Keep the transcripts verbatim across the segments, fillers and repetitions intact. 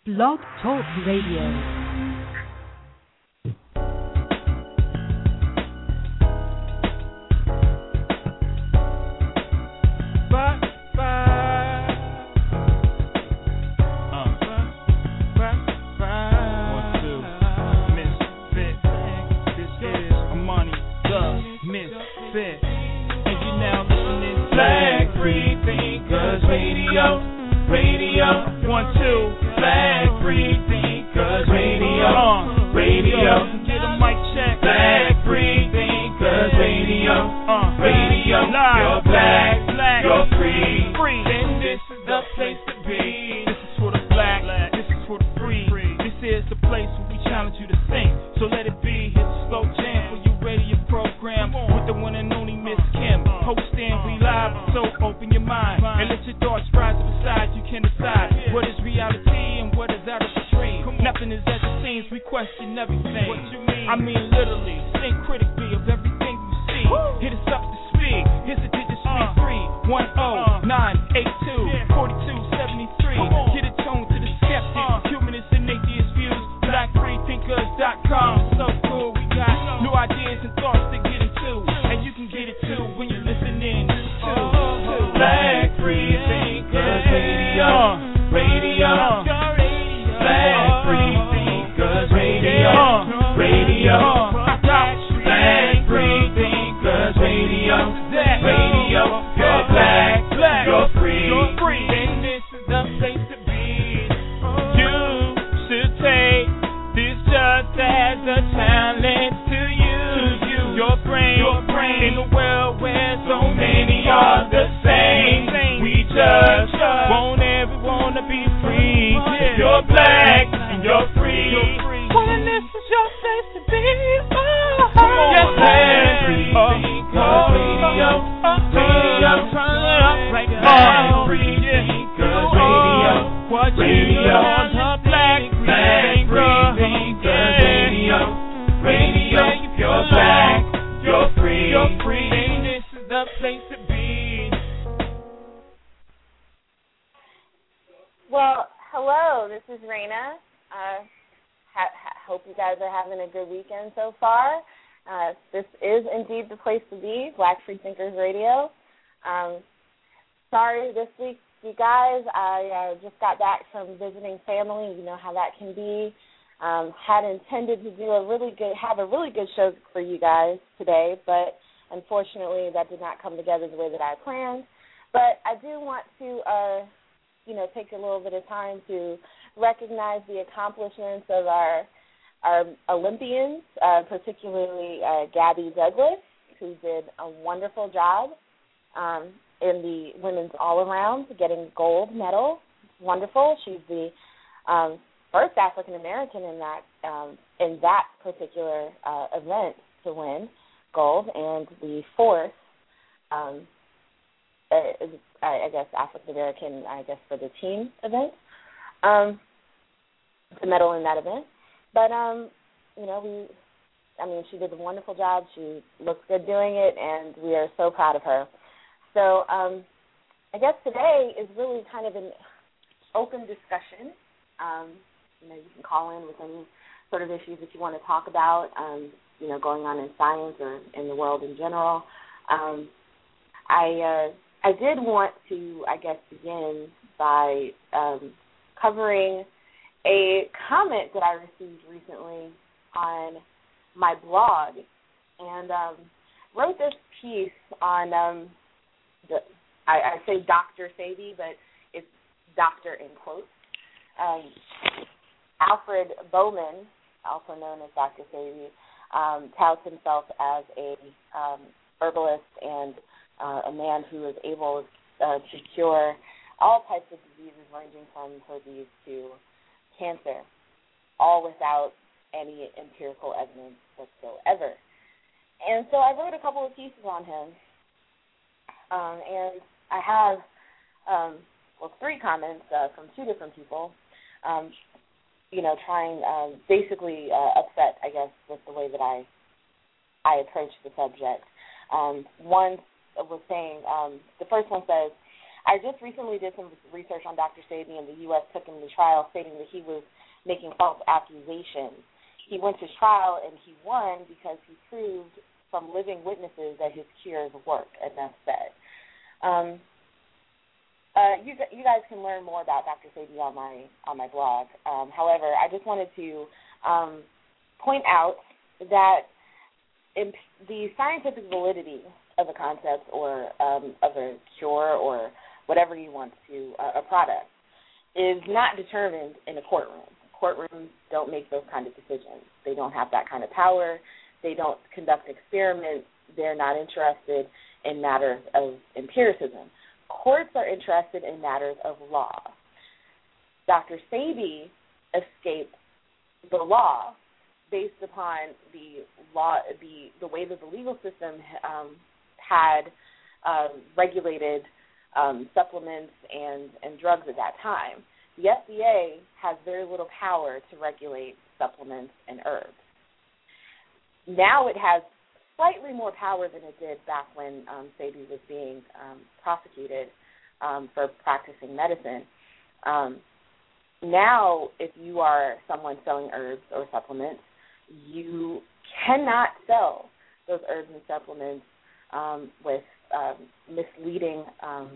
Blog Talk Radio. Black Free Thinkers Radio. Um, sorry this week, you guys. I uh, just got back from visiting family. You know how that can be. Um, had intended to do a really good, have a really good show for you guys today, but unfortunately that did not come together the way that I planned. But I do want to, uh, you know, take a little bit of time to recognize the accomplishments of our our Olympians, uh, particularly uh, Gabby Douglas, who did a wonderful job um, in the women's all-around, getting gold medal. Wonderful. She's the um, first African American in that um, in that particular uh, event to win gold, and the fourth, um, uh, I guess, African American, I guess, for the team event, um, to medal in that event. But um, you know, we. I mean, she did a wonderful job. She looks good doing it, and we are so proud of her. So um, I guess today is really kind of an open discussion. Um, you know, you can call in with any sort of issues that you want to talk about, um, you know, going on in science or in the world in general. Um, I uh, I did want to, I guess, begin by um, covering a comment that I received recently on my blog, and um, wrote this piece on, um, the, I, I say Doctor Sebi, but it's doctor in quotes. Um, Alfred Bowman, also known as Doctor Sebi, um, touts himself as a um, herbalist and uh, a man who is able uh, to cure all types of diseases ranging from herpes to cancer, all without any empirical evidence whatsoever. And so I wrote a couple of pieces on him, um, and I have, um, well, three comments uh, from two different people, um, you know, trying, um, basically uh, upset, I guess, with the way that I I approached the subject. Um, one was saying, um, the first one says, I just recently did some research on Doctor Sebi, and the U S took him to trial, stating that he was making false accusations. He went to trial, and he won because he proved from living witnesses that his cures work, enough said. Um, uh, you, you guys can learn more about Doctor Sebi on my on my blog. Um, however, I just wanted to um, point out that in the scientific validity of a concept or um, of a cure or whatever you want to, uh, a product, is not determined in a courtroom. Courtrooms don't make those kind of decisions. They don't have that kind of power. They don't conduct experiments. They're not interested in matters of empiricism. Courts are interested in matters of law. Doctor Sebi escaped the law based upon the law, the the way that the legal system um, had um, regulated um, supplements and, and drugs at that time. The F D A has very little power to regulate supplements and herbs. Now it has slightly more power than it did back when um, Sebi was being um, prosecuted um, for practicing medicine. Um, now, if you are someone selling herbs or supplements, you cannot sell those herbs and supplements um, with um, misleading um,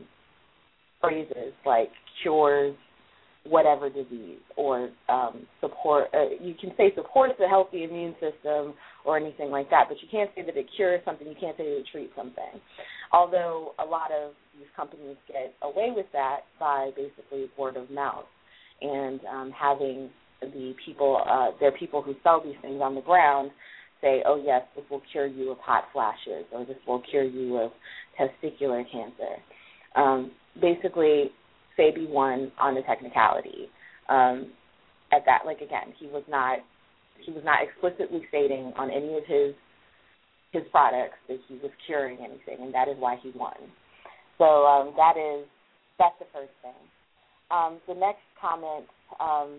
phrases like cures whatever disease or um, support. Uh, you can say supports a healthy immune system or anything like that, but you can't say that it cures something. You can't say that it treats something. Although a lot of these companies get away with that by basically word of mouth and um, having the people, uh, their people who sell these things on the ground say, oh, yes, this will cure you of hot flashes or this will cure you of testicular cancer. Um, basically, Sebi won on the technicality. Um, at that, like again, he was not he was not explicitly stating on any of his his products that he was curing anything, and that is why he won. So um, that is that's the first thing. Um, the next comment um,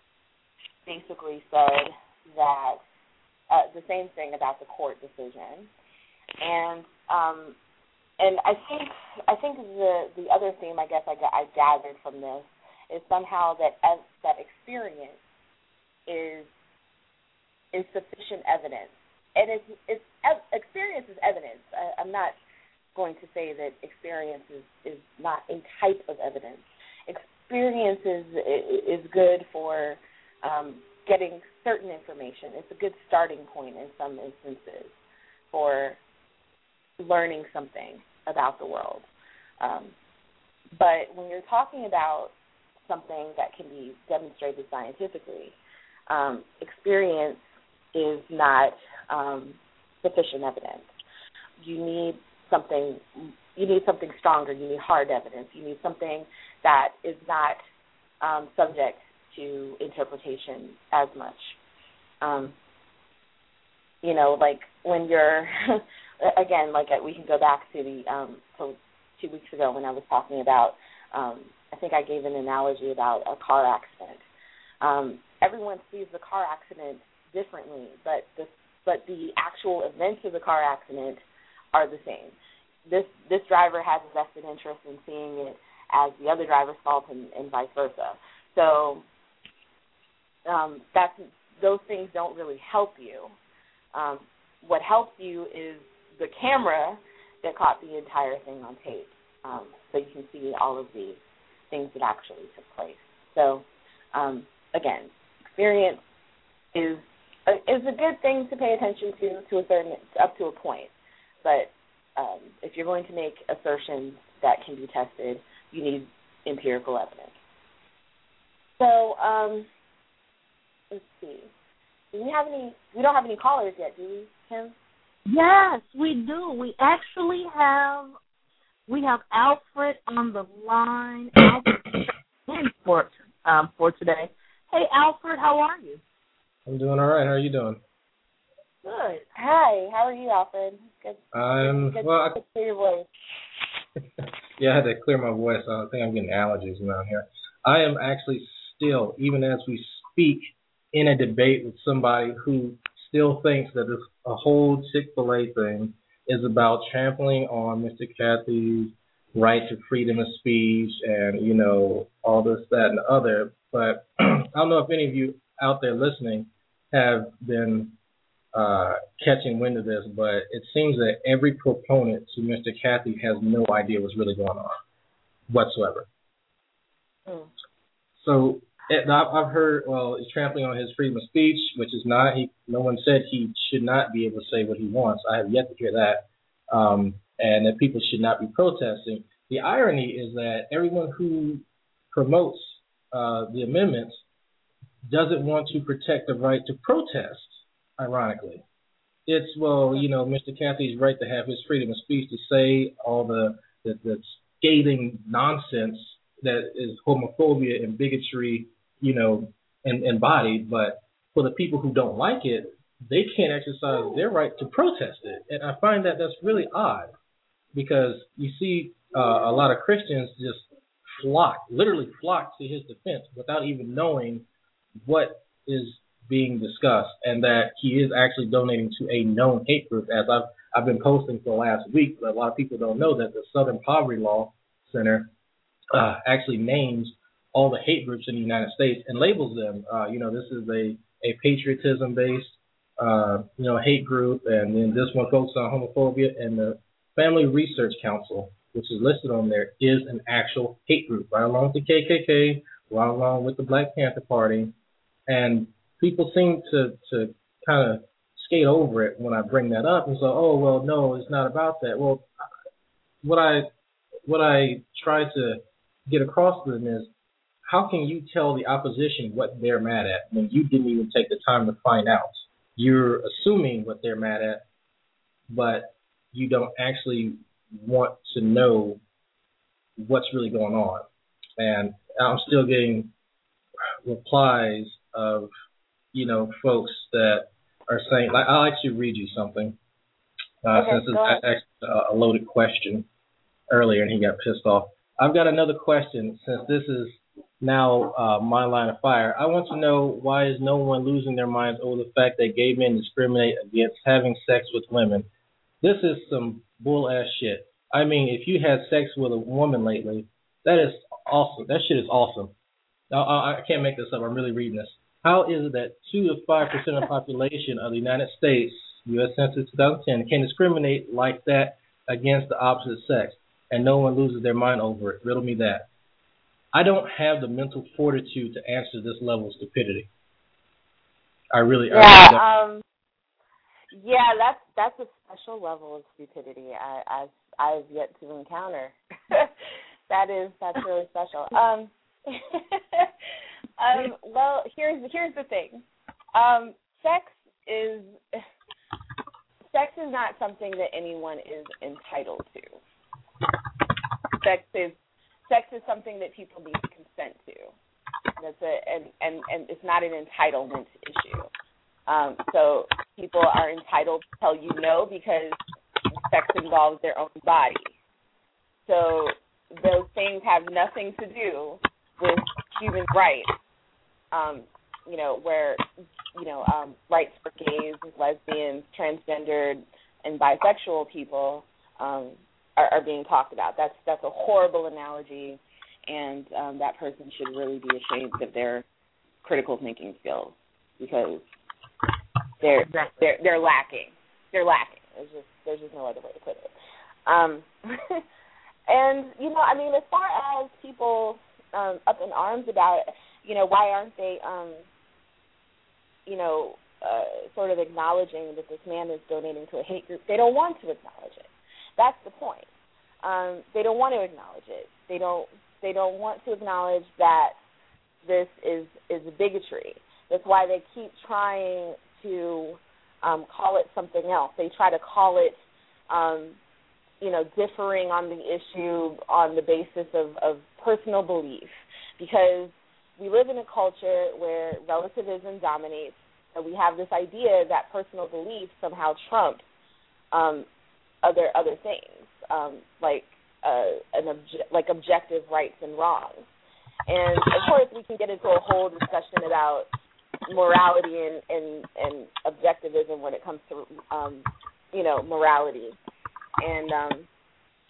basically said that uh, the same thing about the court decision, and. Um, And I think I think the the other theme I guess I, I gathered from this is somehow that ev- that experience is is sufficient evidence, and it's it's ev- experience is evidence. I, I'm not going to say that experience is, is not a type of evidence. Experience is is good for um, getting certain information. It's a good starting point in some instances for learning something about the world. Um, but when you're talking about something that can be demonstrated scientifically, um, experience is not um, sufficient evidence. You need something, you need something stronger. You need hard evidence. You need something that is not um, subject to interpretation as much. Um, you know, like when you're Again, like we can go back to the um, so two weeks ago when I was talking about, um, I think I gave an analogy about a car accident. Um, everyone sees the car accident differently, but the but the actual events of the car accident are the same. This this driver has a vested interest in seeing it as the other driver's fault, and, and vice versa. So um, that's those things don't really help you. Um, what helps you is the camera that caught the entire thing on tape, um, so you can see all of the things that actually took place. So, um, again, experience is a, is a good thing to pay attention to to a certain up to a point, but um, if you're going to make assertions that can be tested, you need empirical evidence. So, um, let's see. Do we have any? We don't have any callers yet, do we, Kim? Yes, we do. We actually have we have Alfred on the line. Alfred for um for today. Hey, Alfred, how are you? I'm doing all right. How are you doing? Good. Hi. How are you, Alfred? Good. I'm good, well. Good to hear your voice. Yeah, I had to clear my voice. I think I'm getting allergies around here. I am actually still, even as we speak, in a debate with somebody who still thinks that this a whole Chick-fil-A thing is about trampling on Mister Cathy's right to freedom of speech and, you know, all this, that, and the other. But I don't know if any of you out there listening have been uh, catching wind of this, but it seems that every proponent to Mister Cathy has no idea what's really going on whatsoever. Mm. So it, I've heard, well, he's trampling on his freedom of speech, which is not, he, no one said he should not be able to say what he wants. I have yet to hear that. Um, and that people should not be protesting. The irony is that everyone who promotes uh, the amendments doesn't want to protect the right to protest, ironically. It's, well, you know, Mister Cathy's right to have his freedom of speech to say all the, the, the scathing nonsense that is homophobia and bigotry, you know, embodied. But for the people who don't like it, they can't exercise their right to protest it. And I find that that's really odd because you see uh, a lot of Christians just flock, literally flock to his defense without even knowing what is being discussed and that he is actually donating to a known hate group. As I've I've been posting for the last week, but a lot of people don't know that the Southern Poverty Law Center uh, actually names all the hate groups in the United States and labels them. Uh, you know, this is a, a patriotism-based, uh, you know, hate group, and then this one focuses on homophobia, and the Family Research Council, which is listed on there, is an actual hate group, right along with the K K K, right along with the Black Panther Party. And people seem to, to kind of skate over it when I bring that up and say, oh, well, no, it's not about that. Well, what I what I try to get across to them is, how can you tell the opposition what they're mad at when you didn't even take the time to find out? You're assuming what they're mad at, but you don't actually want to know what's really going on. And I'm still getting replies of, you know, folks that are saying, like, I'll actually read you something, uh, okay, since it's a loaded question earlier and he got pissed off. I've got another question, since this is now uh, my line of fire. I want to know, why is no one losing their minds over the fact that gay men discriminate against having sex with women? This is some bull ass shit. I mean, if you had sex with a woman lately, that is awesome. That shit is awesome. I, I can't make this up. I'm really reading this. How is it that two to five percent of the population of the United States, U S Census twenty ten, can discriminate like that against the opposite sex, and no one loses their mind over it? Riddle me that. I don't have the mental fortitude to answer this level of stupidity. I really, yeah, I really don't. Um, yeah, that's that's a special level of stupidity I, I've I've yet to encounter. that is that's really special. Um, um, well, here's here's the thing. Um, sex is sex is not something that anyone is entitled to. Sex is sex is something that people need to consent to. That's a and, and, and it's not an entitlement issue. Um, so people are entitled to tell you no because sex involves their own body. So those things have nothing to do with human rights. Um, you know, where you know um, rights for gays, lesbians, transgendered, and bisexual people um, are, are being talked about. That's that's a horrible analogy, and um, that person should really be ashamed of their critical thinking skills because they're exactly. they're they're lacking. They're lacking. There's just there's just no other way to put it. Um, and you know, I mean, as far as people um, up in arms about it, you know, why aren't they, um, you know, uh, sort of acknowledging that this man is donating to a hate group? They don't want to acknowledge it. That's the point. Um, they don't want to acknowledge it. They don't. They don't want to acknowledge that this is is bigotry. That's why they keep trying to um, call it something else. They try to call it, um, you know, differing on the issue on the basis of, of personal belief, because we live in a culture where relativism dominates, and we have this idea that personal belief somehow trumps um, other other things, um, like uh, an obje- like objective rights and wrongs. And of course, we can get into a whole discussion about morality and, and, and objectivism when it comes to um, you know morality, and um,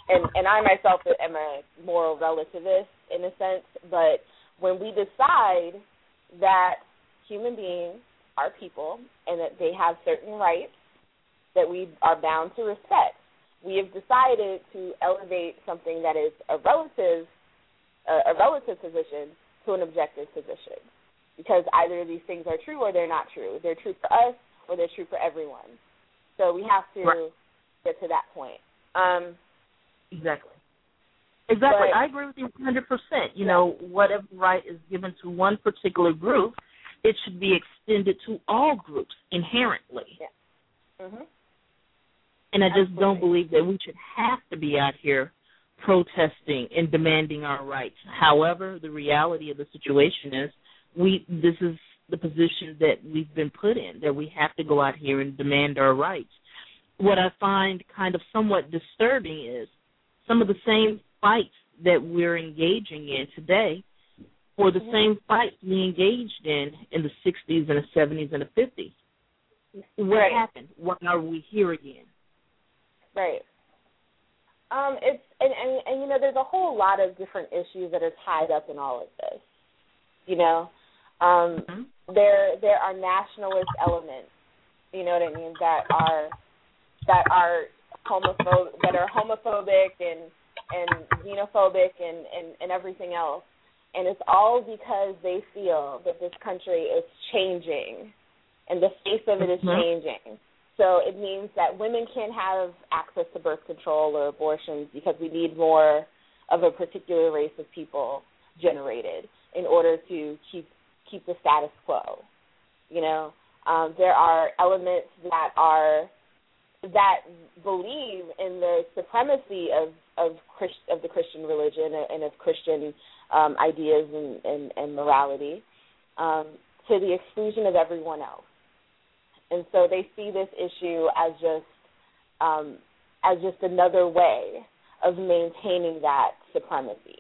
and, and I myself am a moral relativist in a sense, but when we decide that human beings are people and that they have certain rights that we are bound to respect, we have decided to elevate something that is a relative, uh, a relative position to an objective position, because either these things are true or they're not true. They're true for us or they're true for everyone. So we have to right. get to that point. Um, exactly. Exactly. But, I agree with you one hundred percent. You yeah. know, whatever right is given to one particular group, it should be extended to all groups inherently. Yeah. Mm-hmm. And I just Absolutely. don't believe that we should have to be out here protesting and demanding our rights. However, the reality of the situation is we this is the position that we've been put in, that we have to go out here and demand our rights. What I find kind of somewhat disturbing is some of the same fights that we're engaging in today were the same fights we engaged in in the sixties and the seventies and the fifties. What right. happened? Why are we here again? Right. Um, it's and, and, and, you know, there's a whole lot of different issues that are tied up in all of this. You know, um, mm-hmm. there there are nationalist elements, you know what I mean, that are that are homophobic, that are homophobic and and xenophobic and, and, and everything else, and it's all because they feel that this country is changing, and the face of it is mm-hmm. changing. So it means that women can't have access to birth control or abortions because we need more of a particular race of people generated in order to keep keep the status quo. You know, um, there are elements that are that believe in the supremacy of of, Christ, of the Christian religion and of Christian um, ideas and, and, and morality um, to the exclusion of everyone else. And so they see this issue as just um, as just another way of maintaining that supremacy,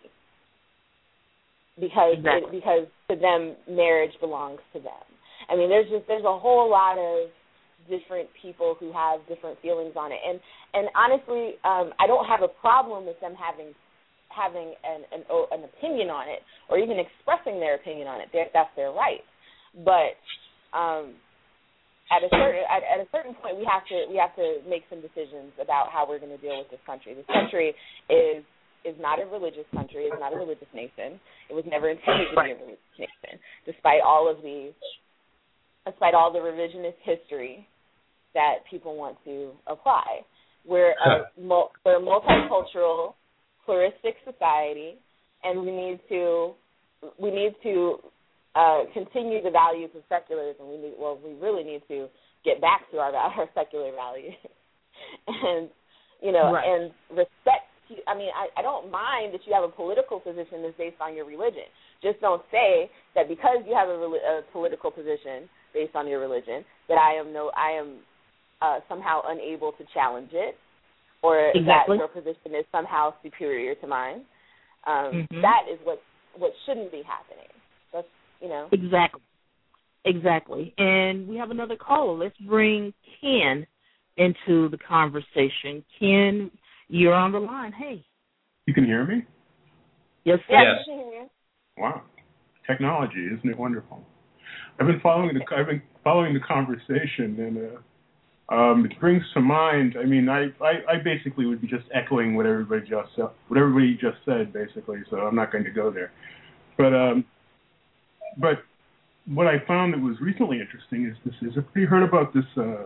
because exactly. it, because to them marriage belongs to them. I mean, there's just there's a whole lot of different people who have different feelings on it, and and honestly, um, I don't have a problem with them having having an, an an opinion on it or even expressing their opinion on it. They're, that's their right, but um, At a certain at, at a certain point, we have to we have to make some decisions about how we're going to deal with this country. This country is is not a religious country. It's not a religious nation. It was never intended to be a religious nation, despite all of the despite all the revisionist history that people want to apply. We're a we're a multicultural, pluralistic society, and we need to we need to. Uh, continue the values of secularism. We need, well, we really need to get back to our, our secular values, and you know, right. and respect. I mean, I, I don't mind that you have a political position that's based on your religion. Just don't say that because you have a, a political position based on your religion that I am no, I am uh, somehow unable to challenge it, or exactly. that your position is somehow superior to mine. Um, mm-hmm. That is what what shouldn't be happening. That's You know. Exactly. Exactly. And we have another caller. Let's bring Ken into the conversation. Ken, you're on the line. Hey. You can hear me? Yes, sir. Yes. I can hear you. Wow. Technology, isn't it wonderful? I've been following the I've been following the conversation, and uh, um, it brings to mind. I mean, I, I, I basically would be just echoing what everybody just said, what everybody just said, basically. So I'm not going to go there. But um. But what I found that was recently interesting is this: has everybody heard about this uh,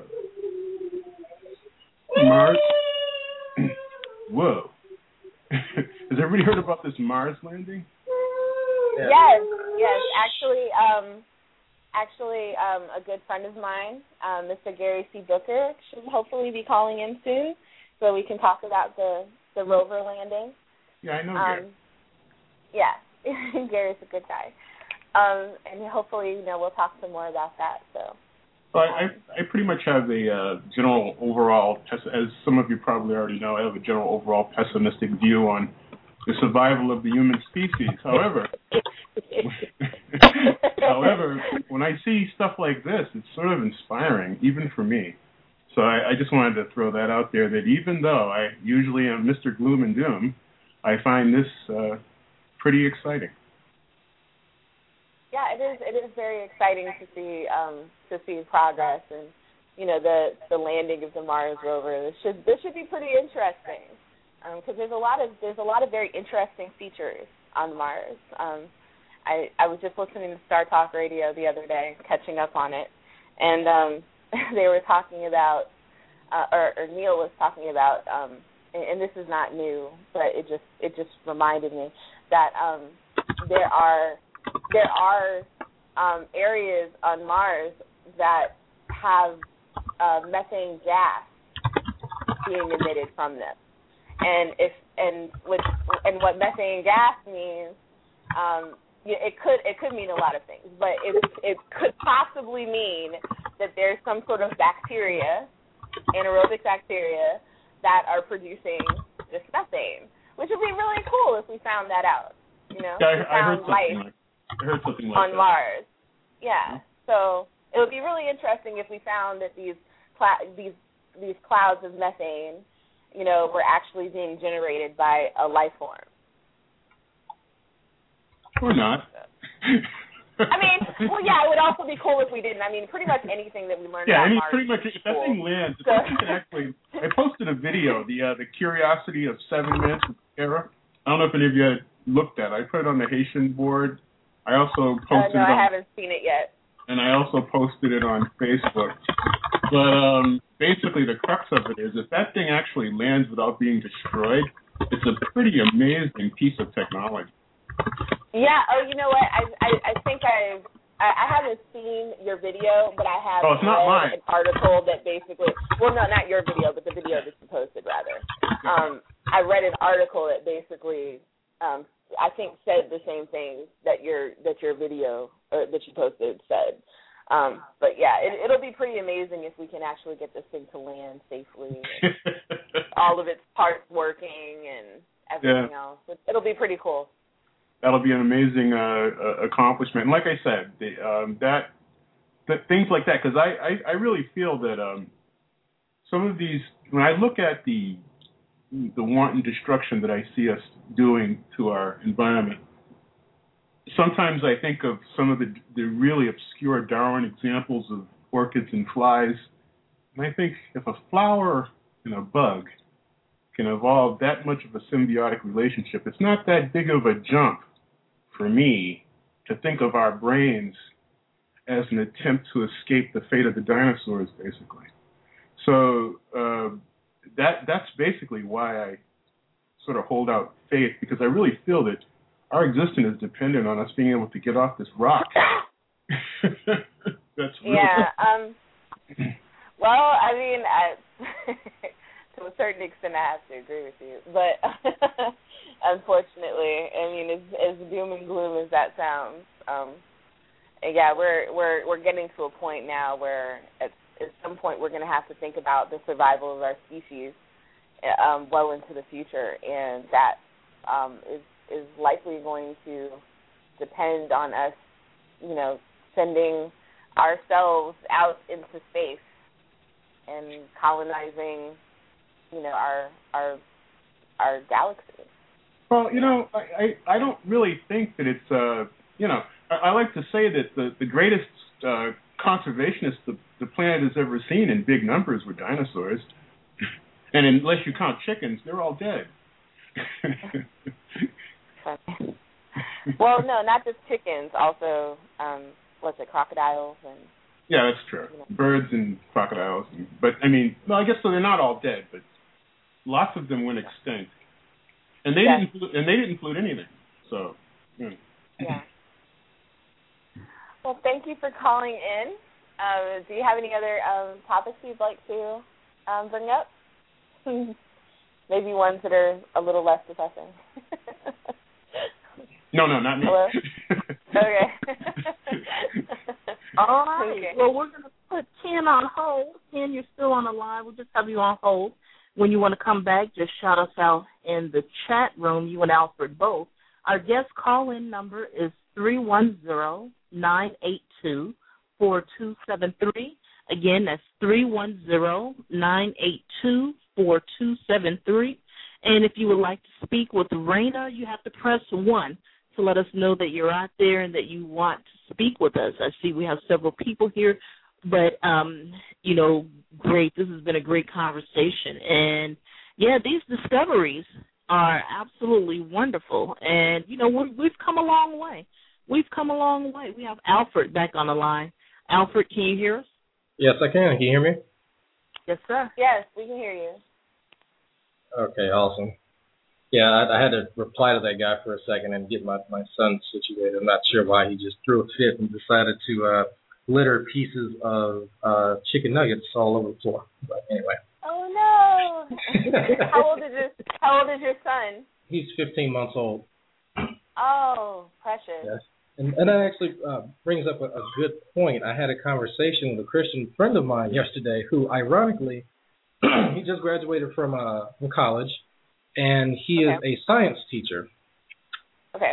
Mars? Whoa! Has everybody heard about this Mars landing? Yeah. Yes, yes. Actually, um, actually, um, a good friend of mine, um, Mister Gary C. Booker, should hopefully be calling in soon, so we can talk about the the rover landing. Yeah, I know um, Gary. Yeah, Gary's a good guy. Um, and hopefully, you know, we'll talk some more about that. So, well, I, I pretty much have a uh, general overall, as some of you probably already know, I have a general overall pessimistic view on the survival of the human species. However, however, when I see stuff like this, it's sort of inspiring, even for me. so I, I just wanted to throw that out there, that even though I usually am Mister Gloom and Doom, I find this uh, pretty exciting. Yeah, it is. It is very exciting to see um, to see progress, and you know the the landing of the Mars rover. This should this should be pretty interesting because um, there's a lot of there's a lot of very interesting features on Mars. Um, I I was just listening to Star Talk Radio the other day, catching up on it, and um, they were talking about, uh, or, or Neil was talking about, um, and, and this is not new, but it just it just reminded me that um, there are. There are um, areas on Mars that have uh, methane gas being emitted from them, and if and with and what methane gas means, um, it could it could mean a lot of things, but it it could possibly mean that there's some sort of bacteria, anaerobic bacteria, that are producing this methane, which would be really cool if we found that out. You know, yeah, I, I found heard something life. like I heard something like on that. Mars. Yeah. So it would be really interesting if we found that these cl- these these clouds of methane, you know, were actually being generated by a life form. Or not. I mean, well, yeah, it would also be cool if we didn't. I mean, pretty much anything that we learned yeah, about any, Mars. pretty much. If that cool. thing lands, if so. that thing can actually. I posted a video, the uh, the Curiosity of Seven Minutes with Kara. I don't know if any of you had looked at it. I put it on the Haitian board. I also posted uh, no, it on, I haven't seen it yet. And I also posted it on Facebook. But um, basically the crux of it is if that thing actually lands without being destroyed, it's a pretty amazing piece of technology. Yeah, oh, you know what? I I, I think I've, I, I haven't seen your video, but I have oh, it's not read mine. an article that basically, well, no, not your video, but the video that you posted, rather. Um, I read an article that basically um, I think said the same thing that your that your video or that you posted said. Um, but yeah, it, it'll be pretty amazing if we can actually get this thing to land safely, and all of its parts working and everything yeah. else. It, it'll be pretty cool. That'll be an amazing uh, accomplishment. And like I said, the, um, that, that things like that, because I, I, I really feel that um, some of these, when I look at the the wanton destruction that I see us doing to our environment, sometimes I think of some of the, the really obscure Darwin examples of orchids and flies, and I think if a flower and a bug can evolve that much of a symbiotic relationship, it's not that big of a jump for me to think of our brains as an attempt to escape the fate of the dinosaurs, basically. So uh, that that's basically why I sort of hold out faith, because I really feel that our existence is dependent on us being able to get off this rock. That's really yeah. Um, well, I mean, I, to a certain extent, I have to agree with you, but unfortunately, I mean, as, as doom and gloom as that sounds, um, yeah, we're we're we're getting to a point now where at, at some point we're going to have to think about the survival of our species um, well into the future, and that um, is is likely going to depend on us, you know, sending ourselves out into space and colonizing, you know, our our our galaxy. Well, you know, I, I, I don't really think that it's, uh, you know, I, I like to say that the, the greatest uh, conservationists the, the planet has ever seen in big numbers were dinosaurs. And unless you count chickens, they're all dead. Well, no, not just chickens. Also, um, what's it, crocodiles and. Yeah, that's true. You know. Birds and crocodiles, and, but I mean, well, I guess so. They're not all dead, but lots of them went extinct, and they yes. didn't. And they didn't include anything. So. Yeah. yeah. Well, thank you for calling in. Uh, do you have any other um, topics you'd like to um, bring up? Maybe ones that are a little less depressing. No, no, not me. Hello? Okay. All right. Okay. Well, we're going to put Ken on hold. Ken, you're still on the line. We'll just have you on hold. When you want to come back, just shout us out in the chat room, you and Alfred both. Our guest call-in number is three one zero, nine eight two, four two seven three. Again, that's three one zero, nine eight two, four two seven three. And if you would like to speak with Raina, you have to press one to let us know that you're out there and that you want to speak with us. I see we have several people here, but, um, you know, great. This has been a great conversation. And, yeah, these discoveries are absolutely wonderful. And, you know, we're, we've come a long way. We've come a long way. We have Alfred back on the line. Alfred, can you hear us? Yes, I can. Can you hear me? Yes, sir. Yes, we can hear you. Okay, awesome. Yeah, I, I had to reply to that guy for a second and get my, my son situated. I'm not sure why he just threw a fit and decided to uh, litter pieces of uh, chicken nuggets all over the floor. But anyway. Oh, no. How old is your, how old is your son? He's fifteen months old. Oh, precious. Yes. And, and that actually uh, brings up a, a good point. I had a conversation with a Christian friend of mine yesterday who, ironically, he just graduated from, uh, from college, and he okay. is a science teacher. Okay.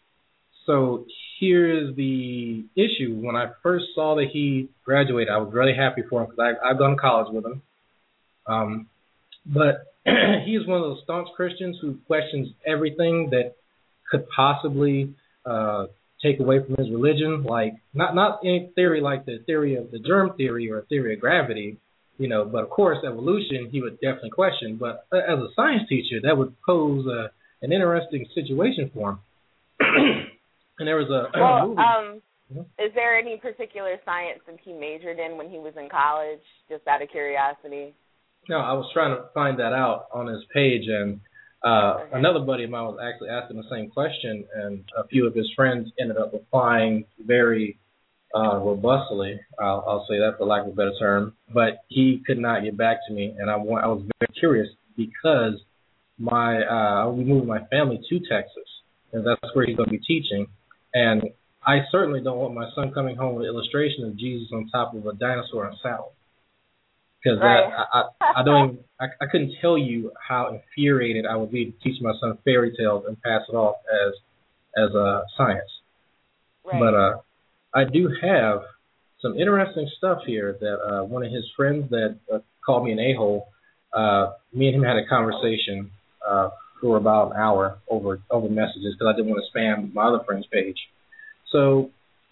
So here's the issue. When I first saw that he graduated, I was really happy for him because I've gone to college with him. Um, but he is one of those staunch Christians who questions everything that could possibly uh, take away from his religion, like not not any theory like the theory of the germ theory or theory of gravity, you know, but of course evolution he would definitely question. But as a science teacher, that would pose a, an interesting situation for him. And there was a, well, a movie. Um, mm-hmm. Is there any particular science that he majored in when he was in college, just out of curiosity? No, I was trying to find that out on his page, and uh, okay. another buddy of mine was actually asking the same question, and a few of his friends ended up replying very uh, robustly. I'll, I'll say that for lack of a better term. But he could not get back to me, and I, want, I was very curious because my uh, we moved my family to Texas, and that's where he's going to be teaching. And I certainly don't want my son coming home with an illustration of Jesus on top of a dinosaur and a saddle. Because right. I, I, I don't even, I, I couldn't tell you how infuriated I would be to teach my son fairy tales and pass it off as as a uh, science. Right. But uh, I do have some interesting stuff here that uh, one of his friends that uh, called me an a-hole, uh, me and him had a conversation uh, for about an hour over over messages because I didn't want to spam my other friend's page. So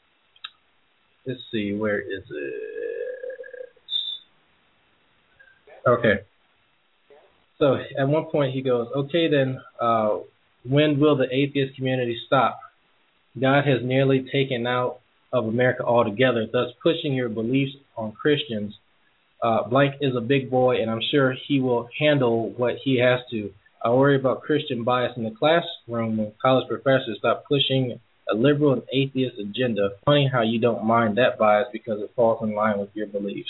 let's see, where is it? Okay. So at one point he goes, okay, then uh, when will the atheist community stop? God has nearly taken out of America altogether, thus pushing your beliefs on Christians. Uh, Blank is a big boy, and I'm sure he will handle what he has to. I worry about Christian bias in the classroom when college professors stop pushing a liberal and atheist agenda. Funny how you don't mind that bias because it falls in line with your beliefs.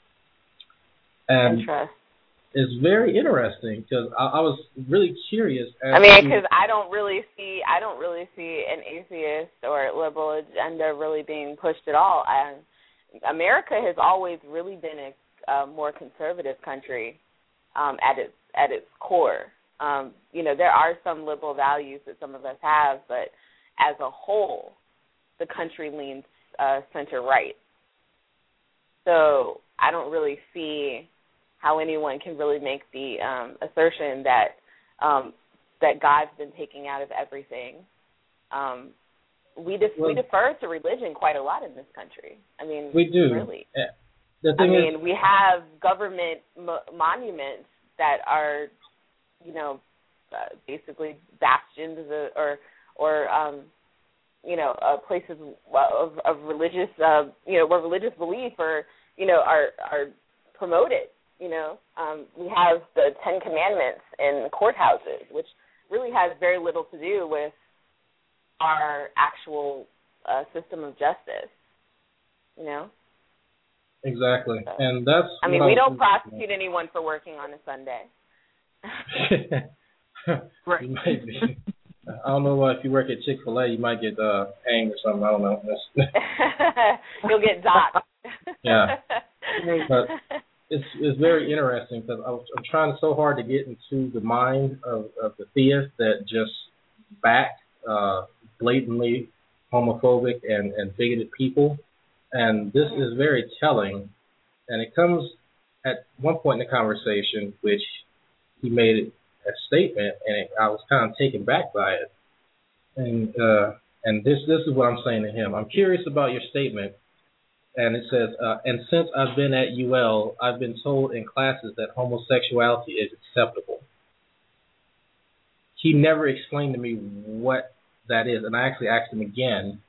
And it's very interesting because I, I was really curious. As I mean, because I don't really see, I don't really see an atheist or liberal agenda really being pushed at all. I, America has always really been a, a more conservative country um, at its at its core. Um, you know, there are some liberal values that some of us have, but as a whole, the country leans uh, center right. So I don't really see how anyone can really make the um, assertion that um, that God's been taking out of everything. Um, we def- well, we defer to religion quite a lot in this country. I mean, we do. Really, yeah. The thing I mean, is, we have government mo- monuments that are, you know, uh, basically bastions of, or or um, you know, uh, places of, of religious, uh, you know, where religious belief or you know are are promoted. You know, um, we have the Ten Commandments in courthouses, which really has very little to do with our actual uh, system of justice. You know. Exactly, so, and that's. I mean, we don't prosecute anyone for working on a Sunday. Right. You might be. I don't know uh, if you work at Chick-fil-A, you might get uh, hanged or something. I don't know. You'll get docked. Yeah, but it's it's very interesting because I'm trying so hard to get into the mind of, of the theists that just back uh, blatantly homophobic and, and bigoted people. And this is very telling And it comes at one point in the conversation, which he made a statement, and it, I was kind of taken back by it. And uh, and this this is what I'm saying to him. I'm curious about your statement. And it says, uh, and since I've been at U L, I've been told in classes that homosexuality is acceptable. He never explained to me what that is, and I actually asked him again,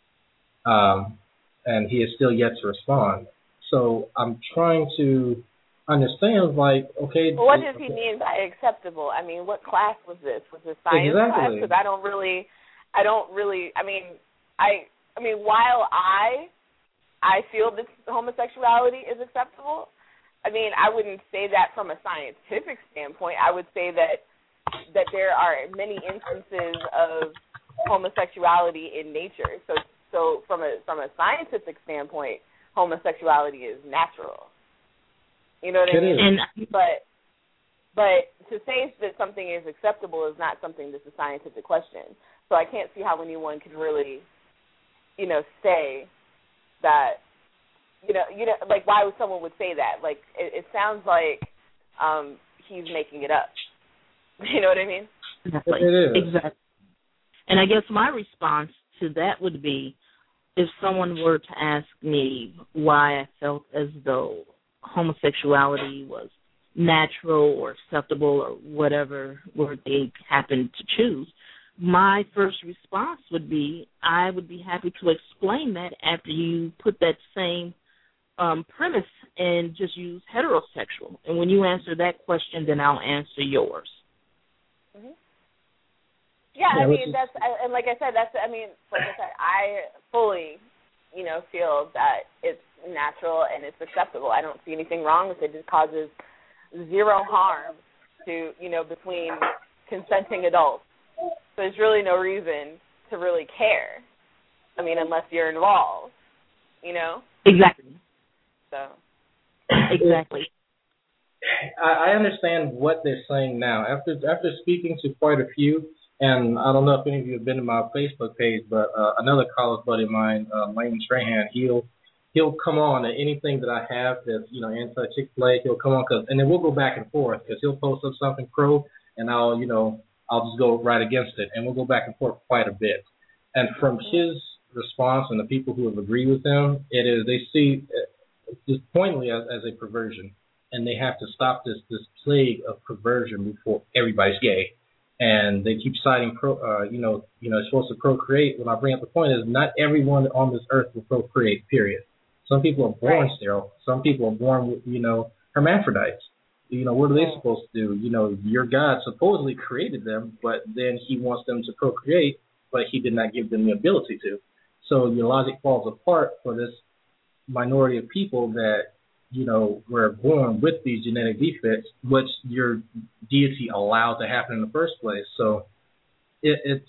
um, and he is still yet to respond. So I'm trying to understand, like, okay. Well, what does he mean by acceptable? I mean, what class was this? Was this science exactly. class? Because I don't really, I don't really, I mean, I, I mean, while I, I feel that homosexuality is acceptable, I mean, I wouldn't say that from a scientific standpoint. I would say that that there are many instances of homosexuality in nature. So, so from a from a scientific standpoint, homosexuality is natural. You know what I mean? And, but but to say that something is acceptable is not something that's a scientific question. So I can't see how anyone could really, you know, say that, you know, you know, like why would someone would say that? Like it, it sounds like um, he's making it up. You know what I mean? Exactly. It is. Exactly. And I guess my response to that would be, if someone were to ask me why I felt as though homosexuality was natural or acceptable or whatever word they happen to choose, my first response would be, I would be happy to explain that after you put that same um, premise and just use heterosexual. And when you answer that question, then I'll answer yours. Mm-hmm. Yeah, yeah, I mean, is, that's, and like I said, that's, I mean, like I said, I fully, you know, feel that it's natural and it's acceptable. I don't see anything wrong with it. It causes zero harm to, you know, between consenting adults. So there's really no reason to really care. I mean, unless you're involved, you know? Exactly. So. Exactly. I, I understand what they're saying now. After after speaking to quite a few, and I don't know if any of you have been to my Facebook page, but uh, another college buddy of mine, uh, Lane Strahan, he'll he'll come on to anything that I have that's, you know, anti-Chick-fil-A. He'll come on, cause, and then we'll go back and forth because he'll post up something pro, and I'll, you know, I'll just go right against it, and we'll go back and forth quite a bit. And from his response and the people who have agreed with him, it is they see it just pointedly as, as a perversion, and they have to stop this this plague of perversion before everybody's gay. And they keep citing, pro, uh, you know, you know, it's supposed to procreate. When I bring up the point is, not everyone on this earth will procreate. Period. Some people are born right. sterile. Some people are born with, you know, hermaphrodites. You know, what are they right. supposed to do? You know, your God supposedly created them, but then He wants them to procreate, but He did not give them the ability to. So your logic falls apart for this minority of people that, you know, were born with these genetic defects, which your deity allowed to happen in the first place. So it, it's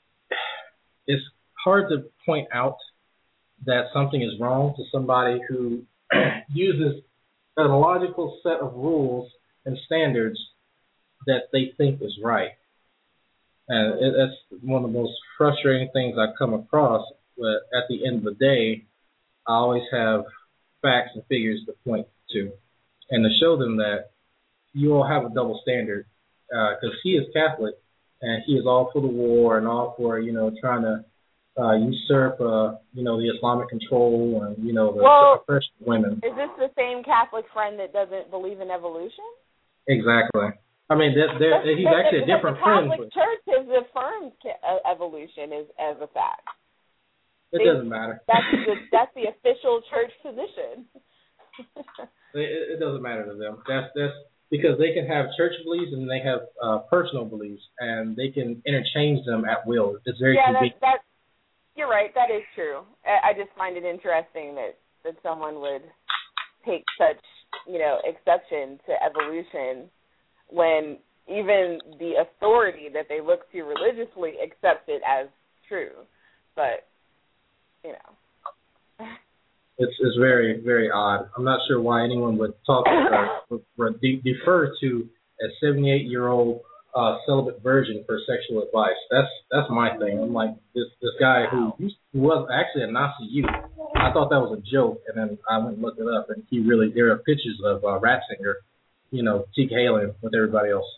it's hard to point out that something is wrong to somebody who uses a logical set of rules and standards that they think is right. And it, that's one of the most frustrating things I come across. But at the end of the day, I always have facts and figures to point to, and to show them that you all have a double standard, because uh, he is Catholic, and he is all for the war and all for, you know, trying to uh, usurp, uh, you know, the Islamic control and, you know, the well, oppression of women. Is this the same Catholic friend that doesn't believe in evolution? Exactly. I mean, they're, they're, he's but, actually but, a different but the Catholic friend. Church has affirmed evolution as, as a fact. It they, doesn't matter. That's the, that's the official church position. it, it doesn't matter to them. That's that's because they can have church beliefs and they have uh, personal beliefs, and they can interchange them at will. It's very yeah, convenient. that, that, you're right. That is true. I, I just find it interesting that, that someone would take such, you know, exception to evolution when even the authority that they look to religiously accepts it as true. But you know, it's it's very very odd. I'm not sure why anyone would talk uh, would de- defer to a seventy-eight year old uh, celibate virgin for sexual advice. That's that's my thing. I'm like this this guy who, who was actually a Nazi youth. I thought that was a joke, and then I went and looked it up, and he really, there are pictures of uh, Ratzinger, you know, T K Halen with everybody else.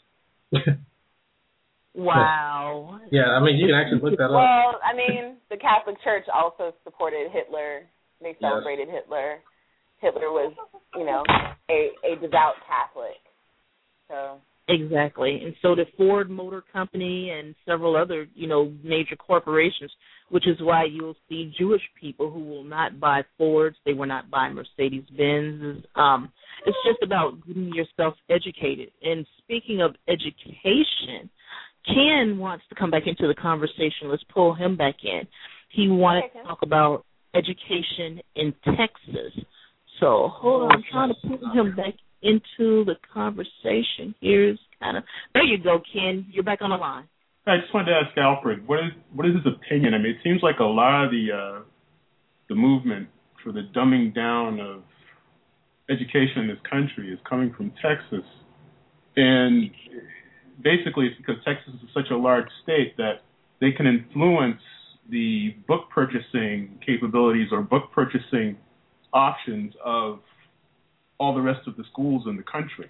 Wow. Yeah, I mean, you can actually look that well, up. Well, I mean, the Catholic Church also supported Hitler. They celebrated yes. Hitler. Hitler was, you know, a, a devout Catholic. So exactly, and so did Ford Motor Company and several other, you know, major corporations, which is why you'll see Jewish people who will not buy Fords, they will not buy Mercedes-Benz. Um, it's just about getting yourself educated. And speaking of education, Ken wants to come back into the conversation. Let's pull him back in. He wanted okay, to talk about education in Texas. So hold on, I'm trying to pull him back into the conversation. Here's kind of there you go, Ken. You're back on the line. I just wanted to ask Alfred, what is what is his opinion? I mean, it seems like a lot of the uh, the movement for the dumbing down of education in this country is coming from Texas, and basically it's because Texas is such a large state that they can influence the book purchasing capabilities or book purchasing options of all the rest of the schools in the country.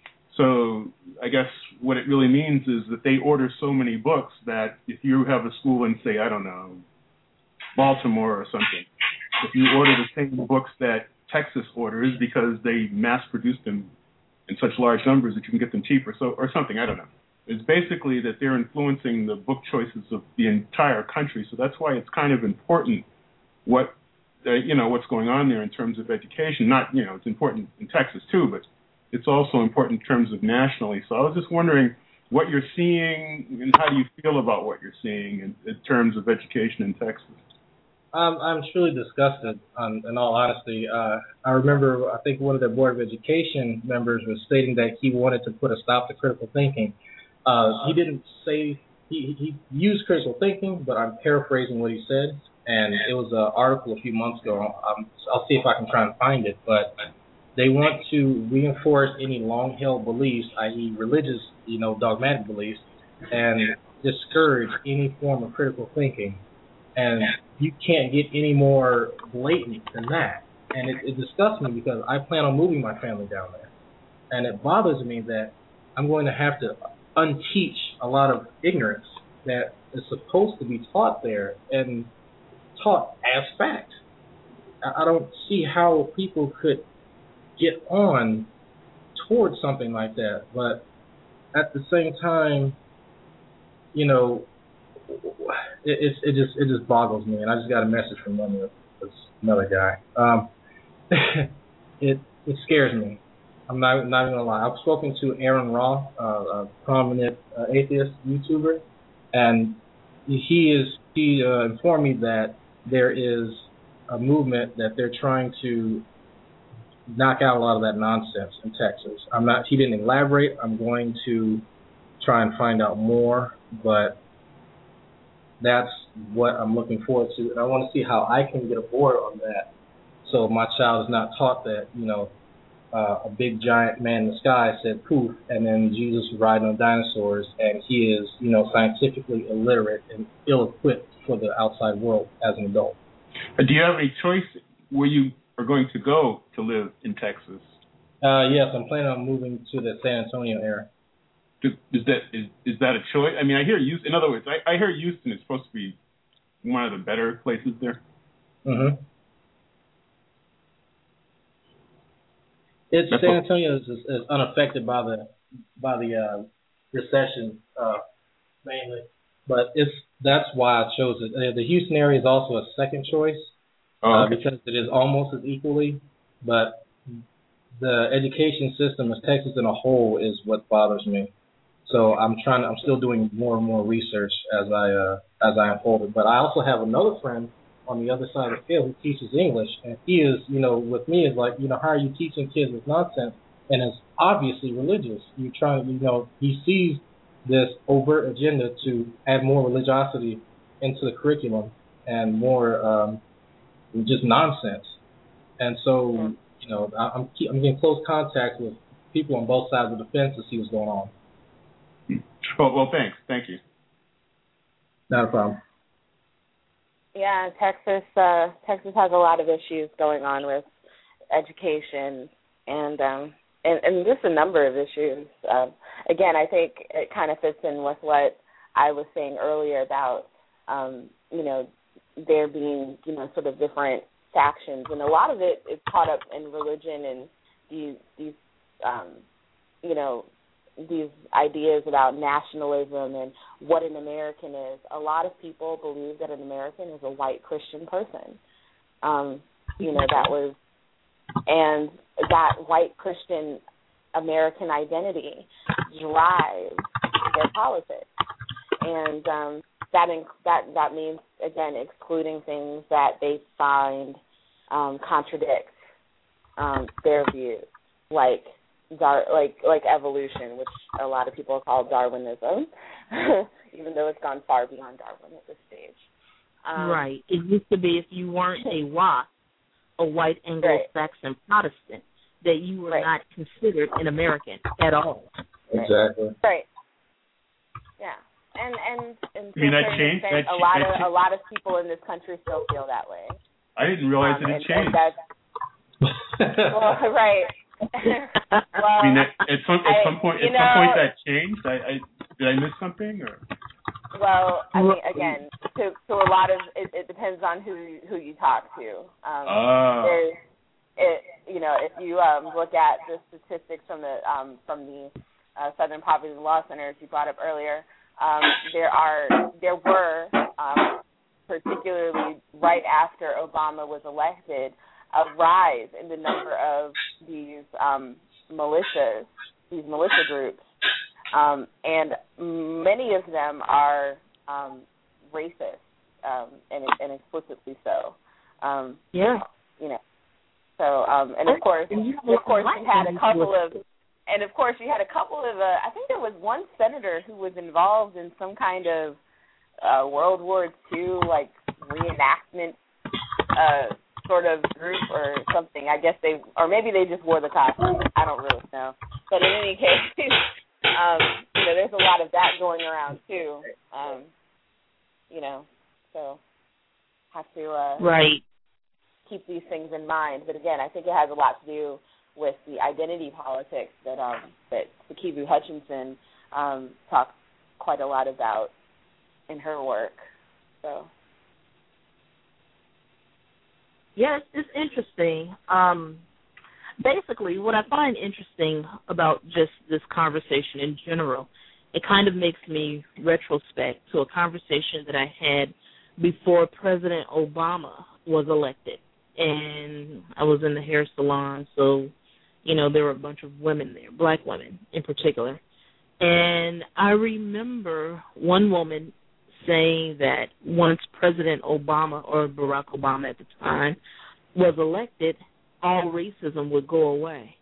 So I guess what it really means is that they order so many books that if you have a school in, say, I don't know, Baltimore or something, if you order the same books that Texas orders because they mass produce them in such large numbers that you can get them cheaper, so or something, I don't know. It's basically that they're influencing the book choices of the entire country. So that's why it's kind of important what uh, you know what's going on there in terms of education. Not you know it's important in Texas too, but it's also important in terms of nationally. So I was just wondering what you're seeing and how do you feel about what you're seeing in, in terms of education in Texas. Um, I'm truly disgusted, um, in all honesty. Uh, I remember, I think one of the Board of Education members was stating that he wanted to put a stop to critical thinking. Uh, he didn't say, he, he used critical thinking, but I'm paraphrasing what he said, and it was an article a few months ago. Um, I'll see if I can try and find it, but they want to reinforce any long-held beliefs, that is religious, you know, dogmatic beliefs, and discourage any form of critical thinking. And you can't get any more blatant than that. And it, it disgusts me because I plan on moving my family down there. And it bothers me that I'm going to have to unteach a lot of ignorance that is supposed to be taught there and taught as fact. I, I don't see how people could get on towards something like that. But at the same time, you know, It, it it just it just boggles me, and I just got a message from one of this another guy. Um, it it scares me. I'm not not even gonna lie. I've spoken to Aaron Raw, uh, a prominent uh, atheist YouTuber, and he is he uh, informed me that there is a movement that they're trying to knock out a lot of that nonsense in Texas. I'm not. He didn't elaborate. I'm going to try and find out more, but that's what I'm looking forward to, and I want to see how I can get aboard on that, so my child is not taught that, you know, uh, a big giant man in the sky said poof, and then Jesus was riding on dinosaurs, and he is, you know, scientifically illiterate and ill-equipped for the outside world as an adult. Do you have any choice where you are going to go to live in Texas? Uh, yes, I'm planning on moving to the San Antonio area. Is that is, is that a choice? I mean, I hear Houston. In other words, I, I hear Houston is supposed to be one of the better places there. Mm-hmm. It's San Antonio is, is unaffected by the by the uh, recession uh, mainly, but it's that's why I chose it. Uh, the Houston area is also a second choice oh, okay. uh, because it is almost as equally, but the education system of Texas in a whole is what bothers me. So I'm trying. I'm still doing more and more research as I uh, as I unfold it. But I also have another friend on the other side of the field who teaches English, and he is, you know, with me is like, you know, how are you teaching kids this nonsense? And it's obviously religious. You're trying, you know, he sees this overt agenda to add more religiosity into the curriculum and more um, just nonsense. And so, you know, I'm I'm getting close contact with people on both sides of the fence to see what's going on. Well, well, thanks. Thank you. Not a problem. Yeah, Texas. Uh, Texas has a lot of issues going on with education, and um, and, and just a number of issues. Um, again, I think it kind of fits in with what I was saying earlier about, um, you know, there being, you know, sort of different factions, and a lot of it is caught up in religion and these, these, um, you know, these ideas about nationalism and what an American is. A lot of people believe that an American is a white Christian person. Um, you know, that was, and that white Christian American identity drives their politics. And um, that in, that that means, again, excluding things that they find um, contradict um, their views, like Dar- like like evolution, which a lot of people call Darwinism, even though it's gone far beyond Darwin at this stage. Um, right. It used to be if you weren't a W A S, a white Anglo-Saxon right. Protestant, that you were right. not considered an American at all. Exactly. Right. Yeah. And and, and I mean, that changed. Extent, that a lot that of a lot of people in this country still feel that way. I didn't realize um, that it and, changed. And well, right. well, I mean, at, at some at I, some point, at know, some point that changed. I, I did I miss something or? Well, I mean, again, to to a lot of it, it depends on who you, who you talk to. Um, ah. There's, it you know, if you um, look at the statistics from the um, from the uh, Southern Poverty Law Center, as you brought up earlier, um, there are there were um, particularly right after Obama was elected, a rise in the number of these um, militias, these militia groups, um, and many of them are um, racist, um, and, and explicitly so. Um, yeah. You know. So, um, and of course, and of course, you had a couple of, and of course, you had a couple of. Uh, I think there was one senator who was involved in some kind of uh, World War Two like reenactment. Uh, sort of group or something. I guess they, or maybe they just wore the costume. I don't really know. But in any case, um, you know, there's a lot of that going around too. Um, you know, so have to uh, right. keep these things in mind. But again, I think it has a lot to do with the identity politics that um, that Sikivu Hutchinson um, talks quite a lot about in her work. So. Yes, it's interesting. Um, basically, what I find interesting about just this conversation in general, it kind of makes me retrospect to a conversation that I had before President Obama was elected. And I was in the hair salon, so, you know, there were a bunch of women there, black women in particular. And I remember one woman saying that once President Obama, or Barack Obama at the time, was elected, all racism would go away.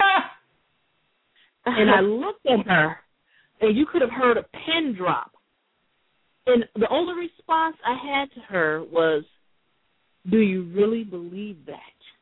And I looked at her, and you could have heard a pin drop. And the only response I had to her was, do you really believe that?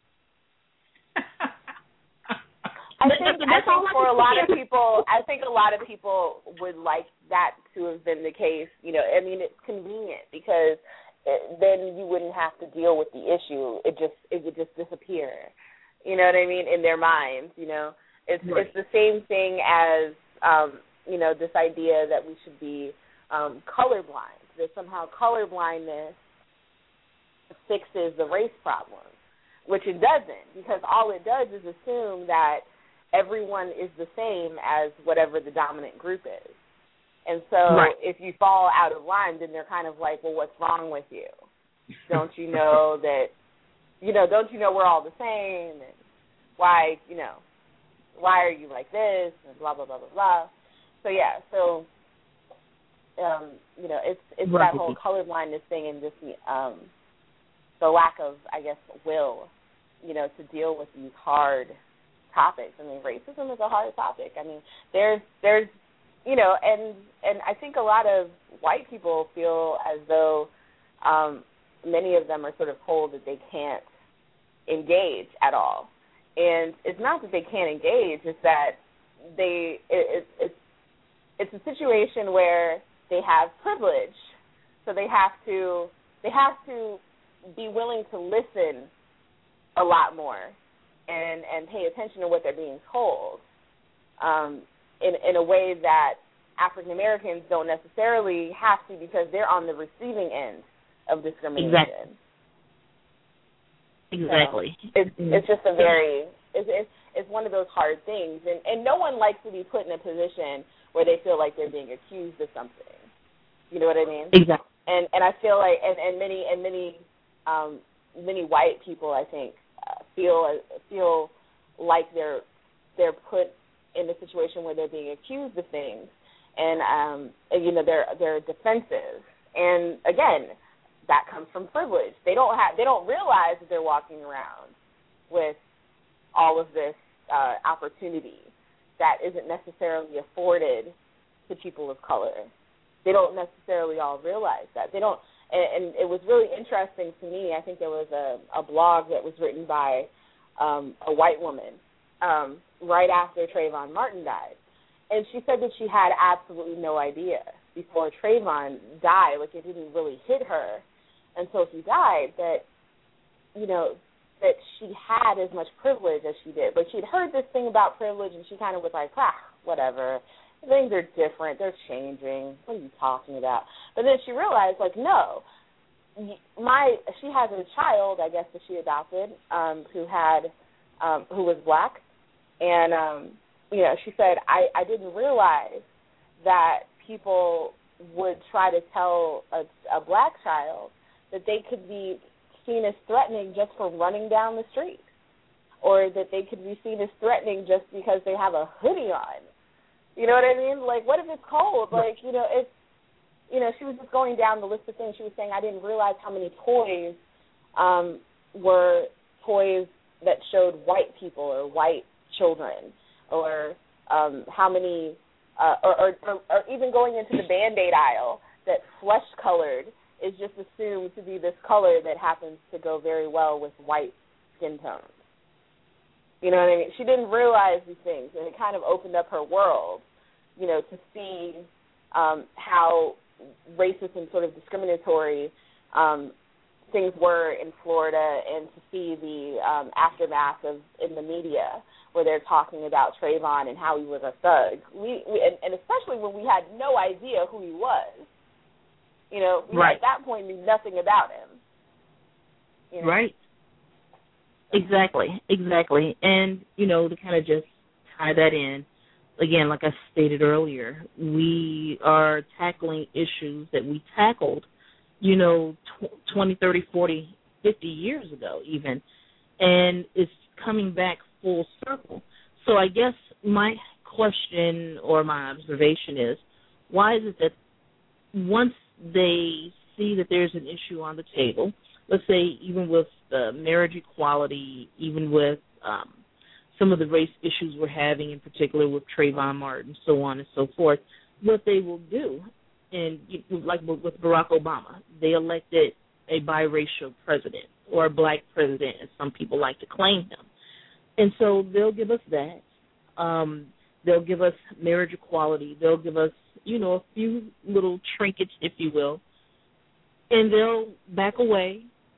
I think, I think for a lot of people, I think a lot of people would like that to have been the case. You know, I mean, it's convenient because it, then you wouldn't have to deal with the issue. It just it would just disappear. You know what I mean? In their minds, you know, it's right. It's the same thing as um, you know, this idea that we should be um, colorblind. That somehow colorblindness fixes the race problem, which it doesn't, because all it does is assume that everyone is the same as whatever the dominant group is. And so right. if you fall out of line, then they're kind of like, well, what's wrong with you? Don't you know that, you know, don't you know we're all the same? And why, you know, why are you like this? And blah, blah, blah, blah, blah. So, yeah, so, um, you know, it's it's right. that whole colorblindness thing and just um, the lack of, I guess, will, you know, to deal with these hard topics. I mean, racism is a hard topic. I mean, there's, there's, you know, and and I think a lot of white people feel as though um, many of them are sort of told that they can't engage at all. And it's not that they can't engage; it's that they it, it, it's it's a situation where they have privilege, so they have to they have to be willing to listen a lot more and and pay attention to what they're being told um, in in a way that African Americans don't necessarily have to, because they're on the receiving end of discrimination. Exactly. Exactly. So it's it's just a very it's, it's it's one of those hard things, and and no one likes to be put in a position where they feel like they're being accused of something. You know what I mean? Exactly. And and I feel like and, and many and many um, many white people, I think, uh, feel feel like they're they're put in a situation where they're being accused of things, and um, and, you know they're they're defensive. And again, that comes from privilege. They don't have they don't realize that they're walking around with all of this uh, opportunity that isn't necessarily afforded to people of color. They don't necessarily all realize that. They don't, and, and it was really interesting to me. I think there was a, a blog that was written by um, a white woman um, right after Trayvon Martin died, and she said that she had absolutely no idea before Trayvon died. Like, it didn't really hit her until he died that, you know, that she had as much privilege as she did. Like, she'd heard this thing about privilege, and she kind of was like, ah, whatever. Things are different. They're changing. What are you talking about? But then she realized, like, no. My she has a child, I guess, that she adopted, um, who had um, who was black, and um, you know, she said, I, I didn't realize that people would try to tell a, a black child that they could be seen as threatening just for running down the street, or that they could be seen as threatening just because they have a hoodie on. You know what I mean? Like, what if it's cold? Like, you know, it's, you know, she was just going down the list of things. She was saying, I didn't realize how many toys um, were toys that showed white people or white children, or um, how many, uh, or, or, or, or even going into the Band-Aid aisle, that flesh-colored is just assumed to be this color that happens to go very well with white skin tones. You know what I mean? She didn't realize these things, and it kind of opened up her world, you know, to see um, how racist and sort of discriminatory um, things were in Florida, and to see the um, aftermath of in the media where they're talking about Trayvon and how he was a thug. We, we and, and especially when we had no idea who he was. You know, we right. at that point knew nothing about him. You know? Right. Exactly, exactly. And, you know, to kind of just tie that in, again, like I stated earlier, we are tackling issues that we tackled, you know, twenty, thirty, forty, fifty years ago even, and it's coming back full circle. So I guess my question or my observation is, why is it that once they see that there's an issue on the table, let's say even with uh, marriage equality, even with um, some of the race issues we're having, in particular with Trayvon Martin, so on and so forth, what they will do, and like with Barack Obama, they elected a biracial president, or a black president, as some people like to claim him. And so they'll give us that. Um, they'll give us marriage equality. They'll give us, you know, a few little trinkets, if you will, and they'll back away.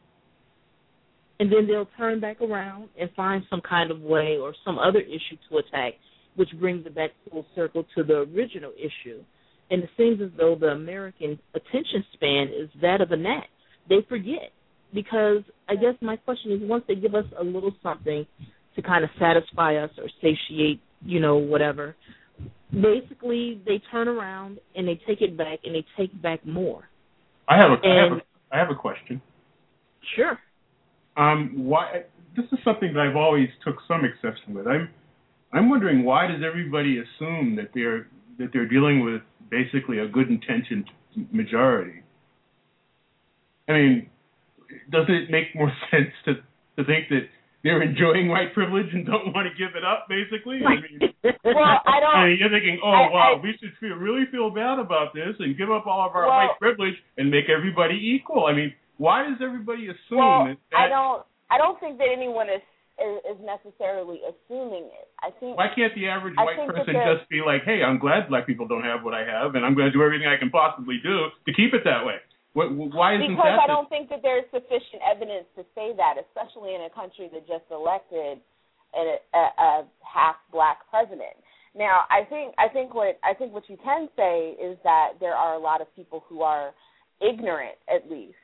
And then they'll turn back around and find some kind of way or some other issue to attack, which brings it back full circle to the original issue. And it seems as though the American attention span is that of a gnat. They forget, because I guess my question is, once they give us a little something to kind of satisfy us or satiate, you know, whatever, basically they turn around and they take it back, and they take back more. I have a, and, I have a, I have a question. Sure. Um, why? This is something that I've always took some exception with. I'm, I'm wondering, why does everybody assume that they're that they're dealing with basically a good-intentioned majority? I mean, doesn't it make more sense to to think that they're enjoying white privilege and don't want to give it up, basically? I mean, well, I don't. I mean, you're thinking, oh, I, wow, I, we should feel really feel bad about this and give up all of our well, white privilege and make everybody equal. I mean, why does everybody assume well, that, that? I don't. I don't think that anyone is is necessarily assuming it. I think. Why can't the average I white think person that just be like, hey, I'm glad black people don't have what I have, and I'm going to do everything I can possibly do to keep it that way? What, why isn't because that? I don't think that there's sufficient evidence to say that, especially in a country that just elected a, a, a half black president. Now, I think I think what I think what you can say is that there are a lot of people who are ignorant, at least,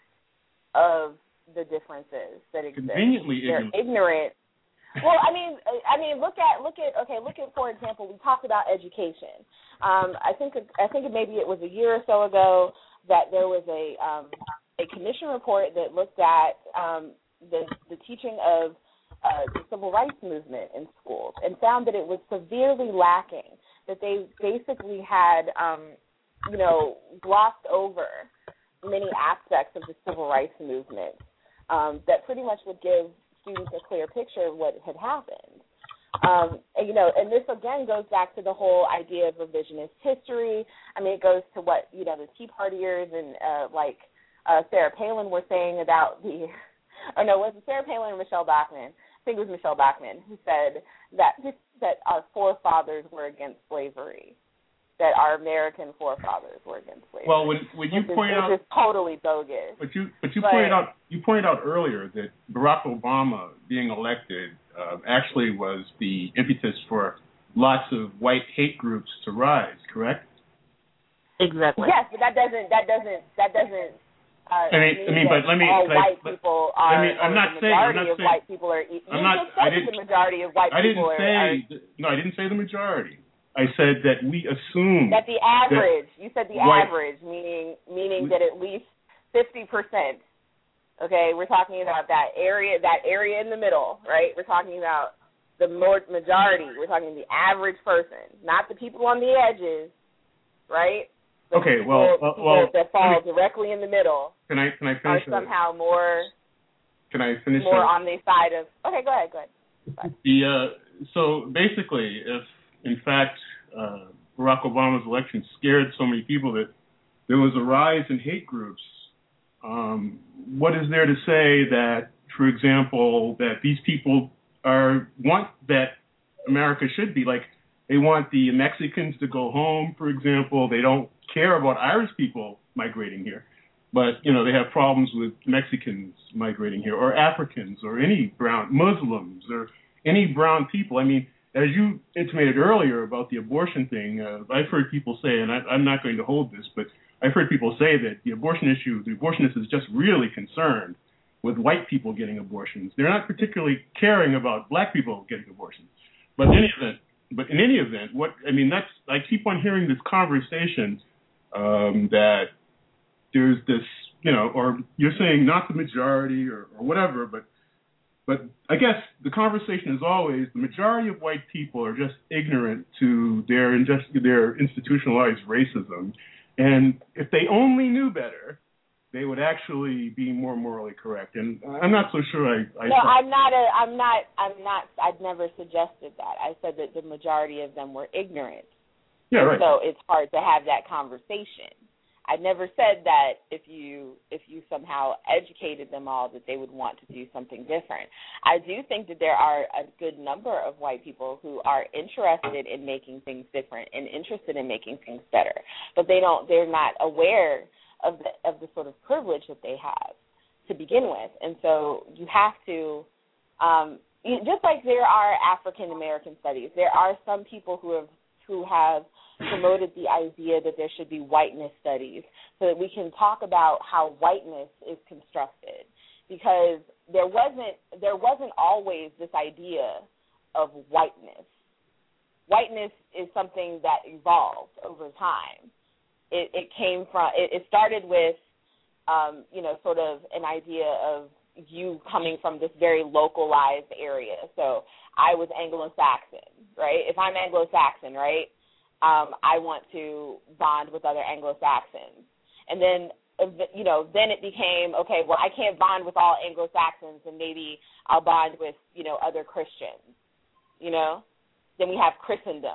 of the differences that exist. Conveniently They're ignorant. ignorant. Well, I mean, I mean, look at look at okay, look at for example, we talked about education. Um, I think I think maybe it was a year or so ago that there was a um, a commission report that looked at um, the the teaching of uh, the civil rights movement in schools and found that it was severely lacking. That they basically had um, you know glossed over many aspects of the civil rights movement um, that pretty much would give students a clear picture of what had happened. Um, and, you know, and this again goes back to the whole idea of revisionist history. I mean, it goes to what, you know, the Tea Partiers and uh, like uh, Sarah Palin were saying about the, or no, was it Sarah Palin or Michelle Bachmann? I think it was Michelle Bachmann who said that that our forefathers were against slavery, that our American forefathers were against slavery. Well, when when you pointed out, it's totally bogus. But you but you but, pointed out you pointed out earlier that Barack Obama being elected uh, actually was the impetus for lots of white hate groups to rise. Correct? Exactly. Yes, but that doesn't that doesn't that doesn't. Uh, I mean, mean I mean, but let me. all I, white but, people are. I mean, I'm not the saying. I'm majority not of saying. white people are. You I'm not. just said I didn't. The majority of white I didn't people say. are. No, I didn't say the majority. I said that we assume that the average. That you said the white, average, meaning meaning we, that at least fifty percent. Okay, we're talking about that area. That area in the middle, right? We're talking about the more majority. We're talking the average person, not the people on the edges, right? The okay, people, well, well, well, that fall me, directly in the middle. Can I can I finish? Are somehow more. Can I finish? More that? on the side of. Okay, go ahead. Go ahead. The uh, so basically, if in fact uh, Barack Obama's election scared so many people that there was a rise in hate groups, um, what is there to say that, for example, that these people are want that America should be like? They want the Mexicans to go home, for example. They don't care about Irish people migrating here, but you know they have problems with Mexicans migrating here, or Africans, or any brown Muslims, or any brown people. I mean, as you intimated earlier about the abortion thing, uh, I've heard people say, and I, I'm not going to hold this, but I've heard people say that the abortion issue, the abortionist is just really concerned with white people getting abortions. They're not particularly caring about black people getting abortions. But in any event, but in any event, what I mean, that's I keep on hearing this conversation um, that there's this, you know, or you're saying not the majority or, or whatever, but but I guess the conversation is always the majority of white people are just ignorant to their injust, their institutionalized racism, and if they only knew better, they would actually be more morally correct. And I'm not so sure I. I no, I'm not. A, I'm not. I'm not. I've never suggested that. I said that the majority of them were ignorant. Yeah, right. So it's hard to have that conversation. I never said that if you if you somehow educated them all that they would want to do something different. I do think that there are a good number of white people who are interested in making things different and interested in making things better, but they don't. They're not aware of the of the sort of privilege that they have to begin with, and so you have to. Um, just like there are African American studies, there are some people who have who have promoted the idea that there should be whiteness studies so that we can talk about how whiteness is constructed, because there wasn't there wasn't always this idea of whiteness. Whiteness is something that evolved over time. It, it came from it, it started with um, you know sort of an idea of you coming from this very localized area. So I was Anglo-Saxon, right? If I'm Anglo-Saxon, right, um, I want to bond with other Anglo-Saxons. And then, you know, then it became, okay, well, I can't bond with all Anglo-Saxons, and maybe I'll bond with, you know, other Christians, you know? Then we have Christendom.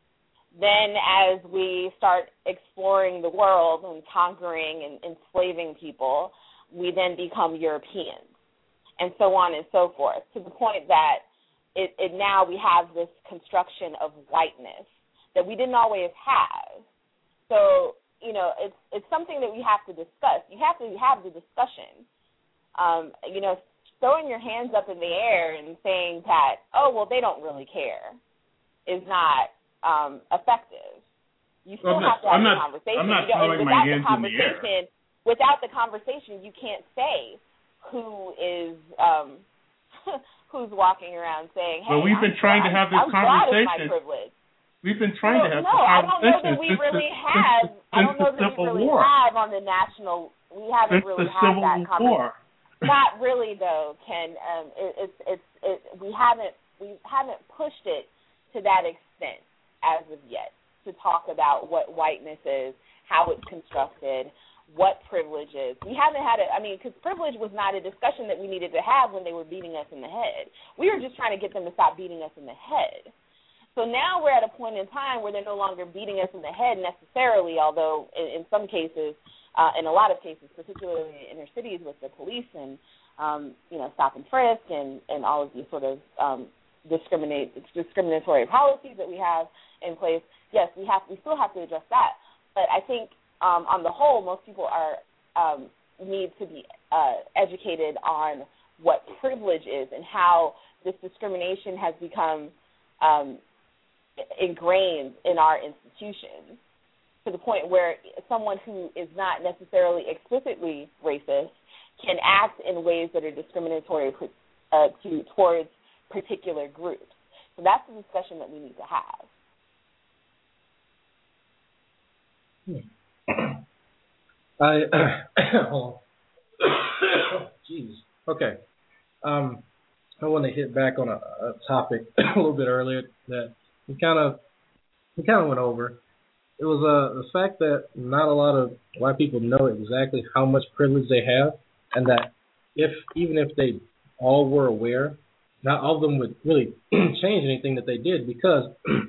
Then as we start exploring the world and conquering and enslaving people, we then become Europeans, and so on and so forth, to the point that it, it now we have this construction of whiteness that we didn't always have. So, you know, it's it's something that we have to discuss. You have to have the discussion. Um, you know, throwing your hands up in the air and saying that, oh, well, they don't really care, is not um, effective. You still well, have to have I'm a not, conversation. I'm not you know, throwing my hands in the air. Without the conversation, you can't say who is um, who's walking around saying, hey, well, we've I'm been trying glad, to have this I'm conversation. glad it's my privilege. We've been trying no, to have no, this I don't know conversation that we since really the, have. Since, I don't know since that we really War. have on the national. We haven't since really the had Civil that conversation. War. Not really, though, Ken. Um, it, it's it's it, we haven't we haven't pushed it to that extent as of yet to talk about what whiteness is, how it's constructed, what privilege is. We haven't had it. I mean, because privilege was not a discussion that we needed to have when they were beating us in the head. We were just trying to get them to stop beating us in the head. So now we're at a point in time where they're no longer beating us in the head necessarily, although in, in some cases, uh, in a lot of cases, particularly in inner cities with the police and, um, you know, stop and frisk and, and all of these sort of um, discriminate discriminatory policies that we have in place, yes, we have we still have to address that. But I think um, on the whole, most people are um, need to be uh, educated on what privilege is and how this discrimination has become um, ingrained in our institutions to the point where someone who is not necessarily explicitly racist can act in ways that are discriminatory uh, to towards particular groups. So that's the discussion that we need to have. I oh, jeez. Okay. Um, I want to hit back on a, a topic a little bit earlier that we kind of we kind of went over. It was uh, the fact that not a lot of white people know exactly how much privilege they have, and that if even if they all were aware, not all of them would really change anything that they did, because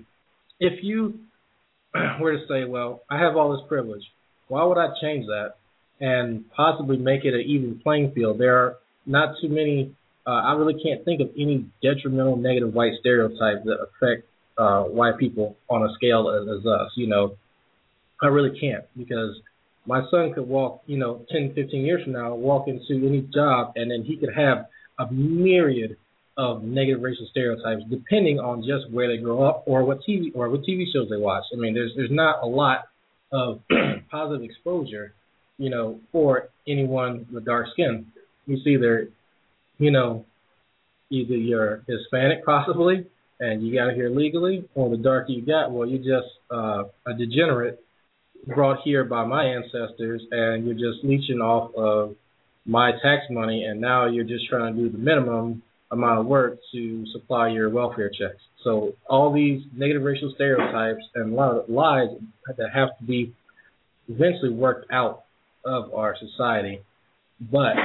if you were to say, well, I have all this privilege, why would I change that and possibly make it an even playing field? There are not too many, uh, I really can't think of any detrimental negative white stereotypes that affect uh, white people on a scale as, as us. You know, I really can't, because my son could walk, you know, ten, fifteen years from now, walk into any job, and then he could have a myriad of negative racial stereotypes depending on just where they grow up or what T V or what T V shows they watch. I mean, there's there's not a lot of positive exposure, you know, for anyone with dark skin. You see, either, you know, either you're Hispanic possibly, and you got it here legally, or the darker you got, well, you're just uh, a degenerate brought here by my ancestors, and you're just leeching off of my tax money, and now you're just trying to do the minimum amount of work to supply your welfare checks. So all these negative racial stereotypes and a lot of lies that have to be eventually worked out of our society. But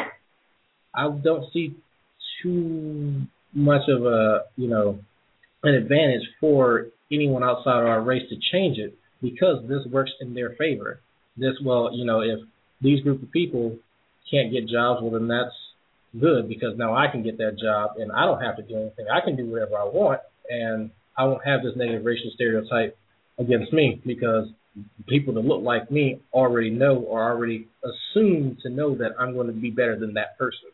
I don't see too much of a, you know, an advantage for anyone outside of our race to change it, because this works in their favor. This, well, you know, if these group of people can't get jobs, well, then that's good, because now I can get that job and I don't have to do anything. I can do whatever I want, and I won't have this negative racial stereotype against me, because people that look like me already know or already assume to know that I'm going to be better than that person.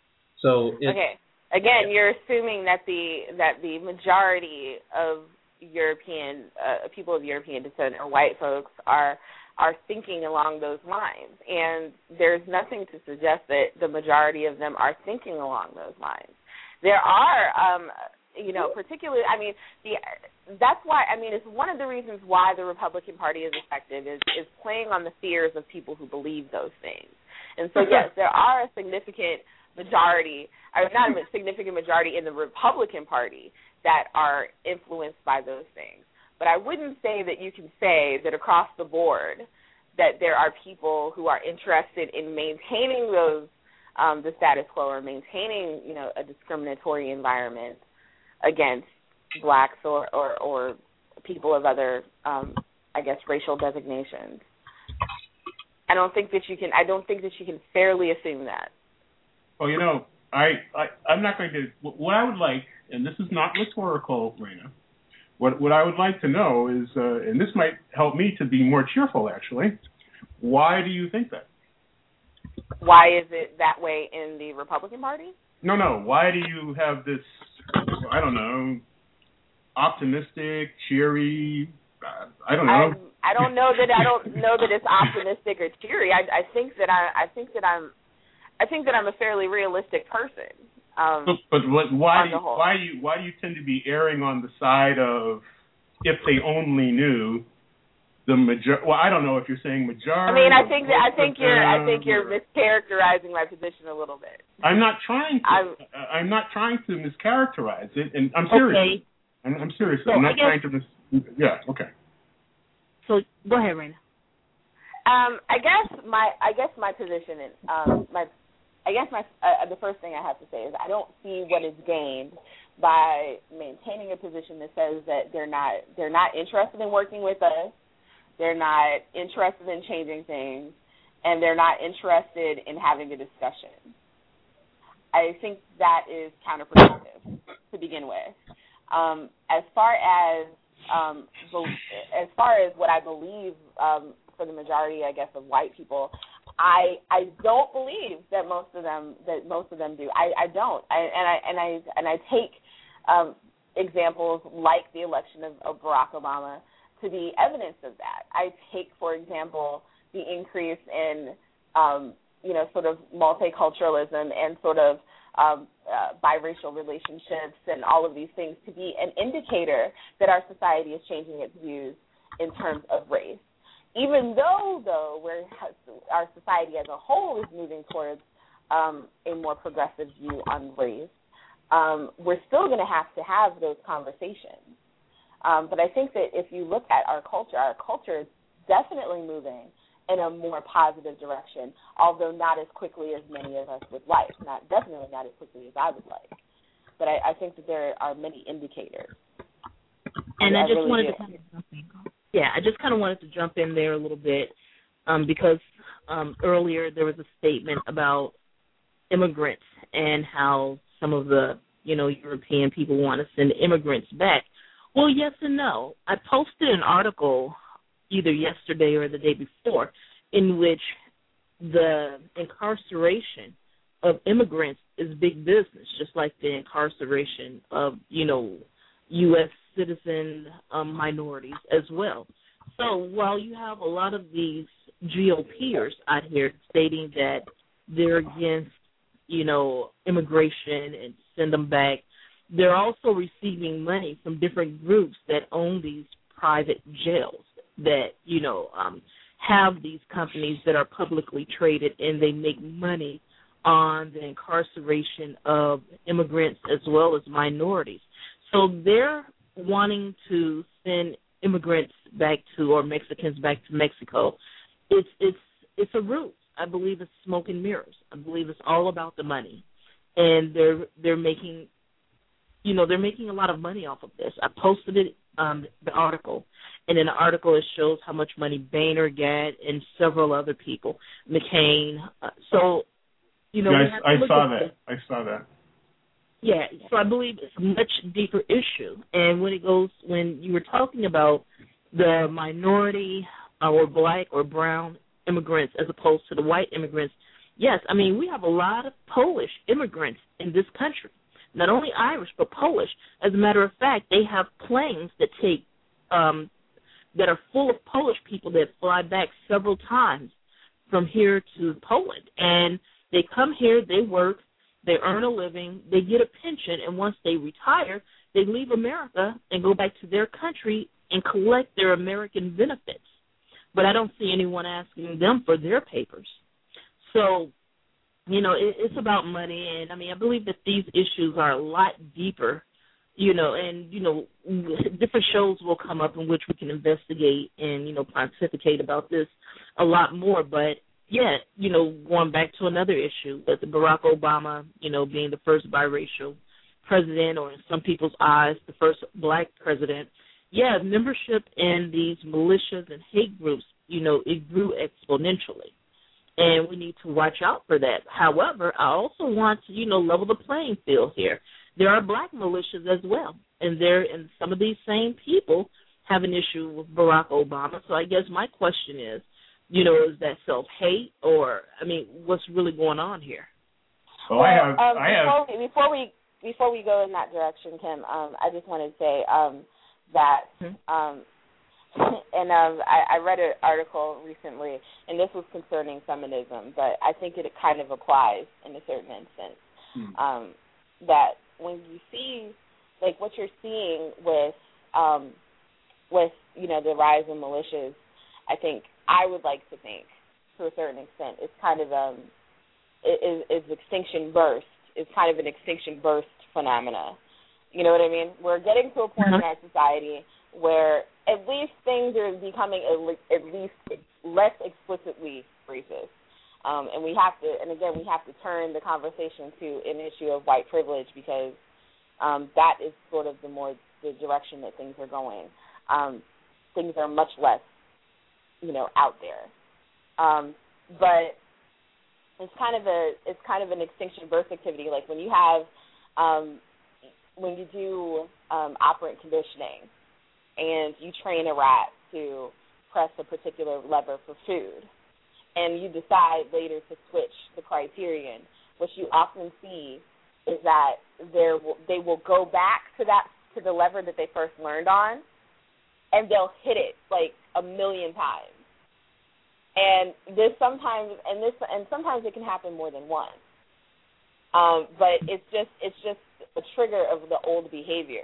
So it's, okay, again, you're assuming that the that the majority of European uh, people of European descent or white folks are are thinking along those lines, and there's nothing to suggest that the majority of them are thinking along those lines. There are, um, you know, particularly, I mean, the that's why, I mean, it's one of the reasons why the Republican Party is effective is, is playing on the fears of people who believe those things. And so, yes, there are a significant majority, or not a significant majority in the Republican Party that are influenced by those things. But I wouldn't say that you can say that across the board that there are people who are interested in maintaining those um, the status quo or maintaining, you know, a discriminatory environment against blacks or, or, or people of other, um, I guess, racial designations. I don't think that you can. I don't think that you can fairly assume that. Well, you know, I, I I'm not going to. What I would like, and this is not rhetorical, Raina. What what I would like to know is, uh, and this might help me to be more cheerful, actually, Why do you think that? Why is it that way in the Republican Party? No, no. Why do you have this, I don't know, optimistic, cheery, uh, I don't know. I, I don't know that I don't know that it's optimistic or cheery. I, I think that I, I think that I'm I think that I'm a fairly realistic person. Um, but but what, why do you, why do you why do you tend to be erring on the side of if they only knew the major? Well, I don't know if you're saying majority. I mean, I think that I think you're I think you're mischaracterizing my position a little bit. I'm not trying to. I'm, I'm not trying to mischaracterize it, and I'm serious. Okay. I'm, I'm serious. So I'm not guess, trying to. Mis- yeah. Okay. So go ahead, Raina. Um, I guess my I guess my position is um my. I guess my uh, the first thing I have to say is I don't see what is gained by maintaining a position that says that they're not they're not interested in working with us, they're not interested in changing things, and they're not interested in having a discussion. I think that is counterproductive to begin with. Um, as far as um, as far as what I believe um, for the majority, I guess, of white people. I I don't believe that most of them that most of them do. I, I don't. I, and I and I and I take um, examples like the election of, of Barack Obama to be evidence of that. I take, for example, the increase in um, you know sort of multiculturalism and sort of um, uh, biracial relationships and all of these things to be an indicator that our society is changing its views in terms of race. Even though, though, we're, our society as a whole is moving towards um, a more progressive view on race, um, we're still going to have to have those conversations. Um, but I think that if you look at our culture, our culture is definitely moving in a more positive direction, although not as quickly as many of us would like. Not definitely not as quickly as I would like. But I, I think that there are many indicators. And I, I just really wanted do. to kind of jump in. Yeah, I just kind of wanted to jump in there a little bit um, because um, earlier there was a statement about immigrants and how some of the, you know, European people want to send immigrants back. Well, yes and no. I posted an article either yesterday or the day before in which the incarceration of immigrants is big business, just like the incarceration of, you know, U S citizen um, minorities as well. So while you have a lot of these GOPers out here stating that they're against, you know, immigration and send them back, they're also receiving money from different groups that own these private jails that, you know, um, have these companies that are publicly traded, and they make money on the incarceration of immigrants as well as minorities. So they're wanting to send immigrants back to, or Mexicans back to Mexico. It's it's it's a ruse. I believe it's smoke and mirrors. I believe it's all about the money, and they're they're making, you know, they're making a lot of money off of this. I posted it, um, the article, and in the article it shows how much money Boehner got and several other people, McCain. Uh, so, you know, yeah, I, I saw that. This. I saw that. Yeah, so I believe it's a much deeper issue. And when it goes, when you were talking about the minority uh, or black or brown immigrants as opposed to the white immigrants, yes, I mean, we have a lot of Polish immigrants in this country, not only Irish, but Polish. As a matter of fact, they have planes that take, um, that are full of Polish people that fly back several times from here to Poland. And they come here, they work, they earn a living, they get a pension, and once they retire, they leave America and go back to their country and collect their American benefits. But I don't see anyone asking them for their papers. So, you know, it, it's about money, and, I mean, I believe that these issues are a lot deeper, you know, and, you know, different shows will come up in which we can investigate and, you know, pontificate about this a lot more, but yeah, you know, going back to another issue, that the Barack Obama, you know, being the first biracial president, or in some people's eyes, the first black president, yeah, membership in these militias and hate groups, you know, it grew exponentially. And we need to watch out for that. However, I also want to, you know, level the playing field here. There are black militias as well, and there, and some of these same people have an issue with Barack Obama. So I guess my question is, you know, is that self-hate, or, I mean, what's really going on here? Well, well I have, um, I before, have. we, before we before we go in that direction, Kim, um, I just want to say um, that, Mm-hmm. um, and um, I, I read an article recently, and this was concerning feminism, but I think it kind of applies in a certain instance. Hmm. Um, that when you see, like, what you're seeing with, um, with you know, the rise of militias, I think I would like to think, to a certain extent, it's kind of um, is, is extinction burst. It's kind of an extinction burst phenomena. You know what I mean? We're getting to a point mm-hmm. in our society where at least things are becoming at least less explicitly racist. Um, and we have to, and again, we have to turn the conversation to an issue of white privilege, because um, that is sort of the more the direction that things are going. Um, things are much less, you know, out there. Um, but it's kind of a it's kind of an extinction burst activity. Like when you have um, when you do um, operant conditioning, and you train a rat to press a particular lever for food, and you decide later to switch the criterion, what you often see is that there will, they will go back to that to the lever that they first learned on, and they'll hit it like a million times. And this sometimes, and this, and sometimes it can happen more than once. Um, but it's just, it's just a trigger of the old behavior.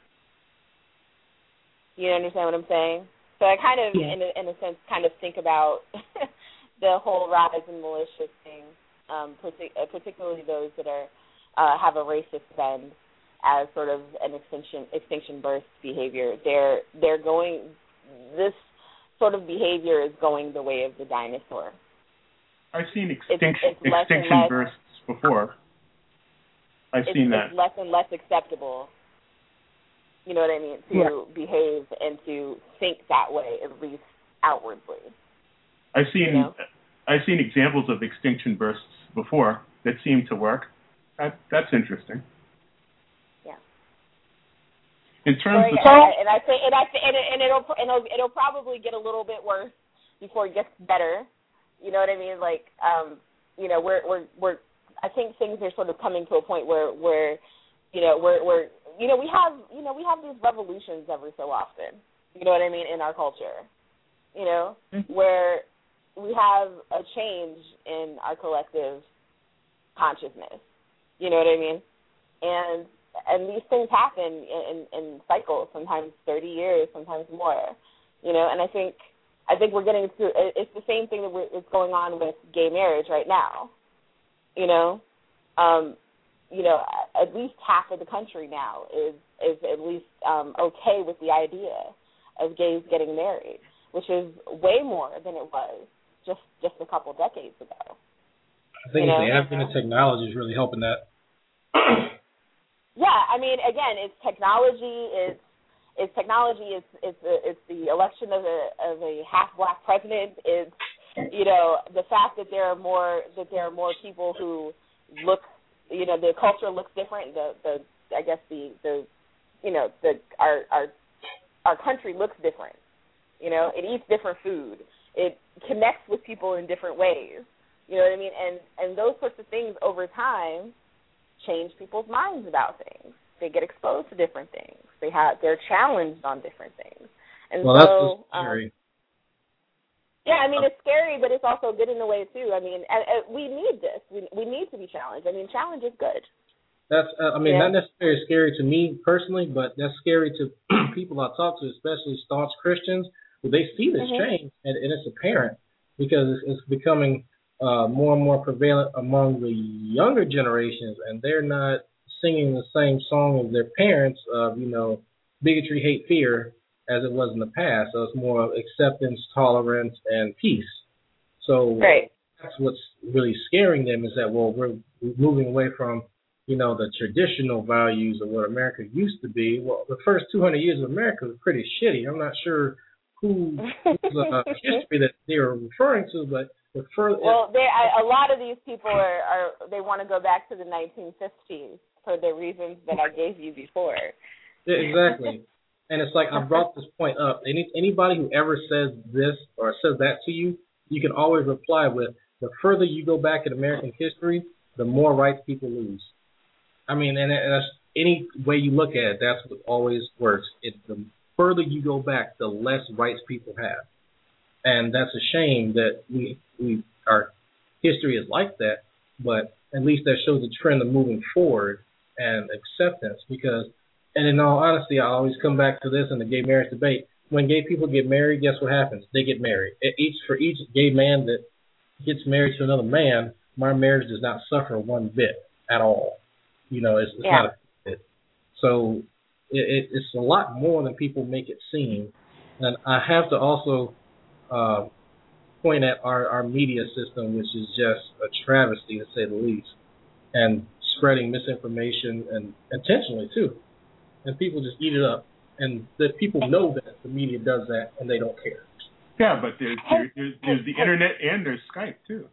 You understand what I'm saying? So I kind of, yeah. in, a, in a sense, kind of think about the whole rise in militia thing, um, partic- particularly those that are uh, have a racist bend, as sort of an extinction extinction burst behavior. They're they're going. This sort of behavior is going the way of the dinosaur. I've seen extinction it's, it's extinction less, bursts before. I've it's, seen that. It's less and less acceptable. You know what I mean? To yeah. behave and to think that way, at least outwardly. I've seen you know? I've seen examples of extinction bursts before that seem to work. That that's interesting. Yeah. In terms so, of yeah, and I think and I th- and, it, and it'll and it'll it'll probably get a little bit worse before it gets better. You know what I mean? Like, um, you know, we're we're we're. I think things are sort of coming to a point where where, you know, we're we're you know we have you know we have these revolutions every so often. You know what I mean, in our culture. You know, mm-hmm. where we have a change in our collective consciousness. You know what I mean? And and these things happen in, in, in cycles, sometimes thirty years, sometimes more. You know, and I think I think we're getting to it's the same thing that we're, is going on with gay marriage right now. You know, um, you know, at least half of the country now is is at least um, okay with the idea of gays getting married, which is way more than it was just just a couple decades ago. I think you it's know? the advent of technology is really helping that. Yeah, I mean, again, it's technology. It's it's technology. It's it's it's the election of a of a half black president. It's you know the fact that there are more that there are more people who look. You know, the culture looks different. The the I guess the the you know the our our our country looks different. You know, it eats different food. It connects with people in different ways. You know what I mean? And and those sorts of things over time change people's minds about things. They get exposed to different things. They have they're challenged on different things. And well, so, that's what's scary. Um, yeah, I mean it's scary, but it's also good in a way too. I mean, and, and we need this. We we need to be challenged. I mean, challenge is good. That's uh, I mean yeah. not necessarily scary to me personally, but that's scary to people I talk to, especially staunch Christians. But they see this mm-hmm. change, and, and it's apparent because it's, it's becoming uh, more and more prevalent among the younger generations, and they're not singing the same song as their parents of, you know, bigotry, hate, fear, as it was in the past. So it's more of acceptance, tolerance, and peace. So right. that's what's really scaring them is that, well, we're moving away from, you know, the traditional values of what America used to be. Well, the first two hundred years of America was pretty shitty. I'm not sure who whose uh, history that they were referring to, but the further well, they, I, a lot of these people are, are they want to go back to the nineteen fifties for the reasons that I gave you before. Yeah, exactly. And it's like I brought this point up. Any anybody who ever says this or says that to you, you can always reply with, the further you go back in American history, the more rights people lose. I mean, and, and that's, any way you look at it, that's what always works. It, the further you go back, the less rights people have. And that's a shame that we we our history is like that, but at least that shows a trend of moving forward and acceptance. Because, and in all honesty, I always come back to this in the gay marriage debate. When gay people get married, guess what happens? They get married. Each for each gay man that gets married to another man, my marriage does not suffer one bit at all. You know, it's, it's yeah. not a fit. So it, it, it's a lot more than people make it seem. And I have to also uh, point at our, our media system, which is just a travesty to say the least, and spreading misinformation, and intentionally too. And people just eat it up. And the people know that the media does that, and they don't care. Yeah, but there's there, there's, there's the internet and there's Skype too.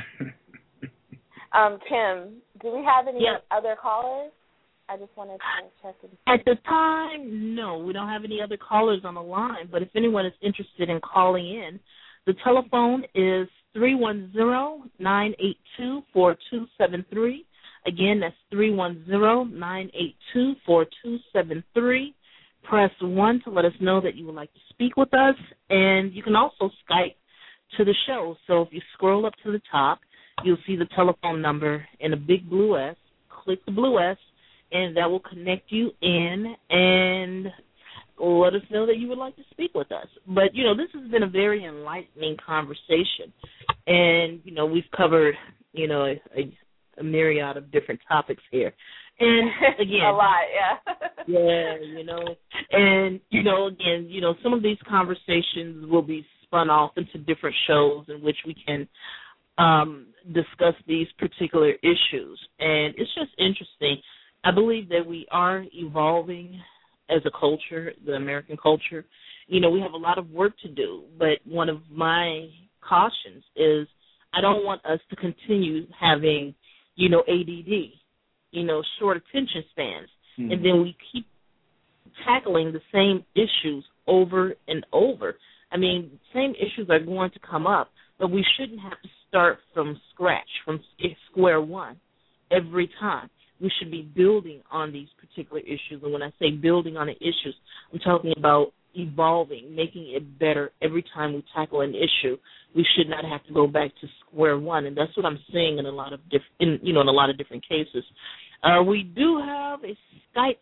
um, Kim, do we have any yeah. other callers? I just wanted to check. In. At the time, no, we don't have any other callers on the line. But if anyone is interested in calling in, the telephone is three one zero, nine eight two, four two seven three. Again, that's three one zero, nine eight two, four two seven three. Press one to let us know that you would like to speak with us, and you can also Skype to the show. So if you scroll up to the top, you'll see the telephone number in a big blue S. Click the blue S, and that will connect you in and let us know that you would like to speak with us. But, you know, this has been a very enlightening conversation, and, you know, we've covered, you know, a, a myriad of different topics here. And again, a lot, yeah. yeah, you know, and, you know, again, you know, some of these conversations will be spun off into different shows in which we can um, discuss these particular issues. And it's just interesting. I believe that we are evolving as a culture, the American culture. You know, we have a lot of work to do, but one of my cautions is I don't want us to continue having, you know, A D D. You know, short attention spans, mm-hmm. and then we keep tackling the same issues over and over. I mean, same issues are going to come up, but we shouldn't have to start from scratch, from square one every time. We should be building on these particular issues, and when I say building on the issues, I'm talking about evolving, making it better every time we tackle an issue. We should not have to go back to square one, and that's what I'm saying in a lot of different, in, you know, in a lot of different cases. Uh, we do have a Skype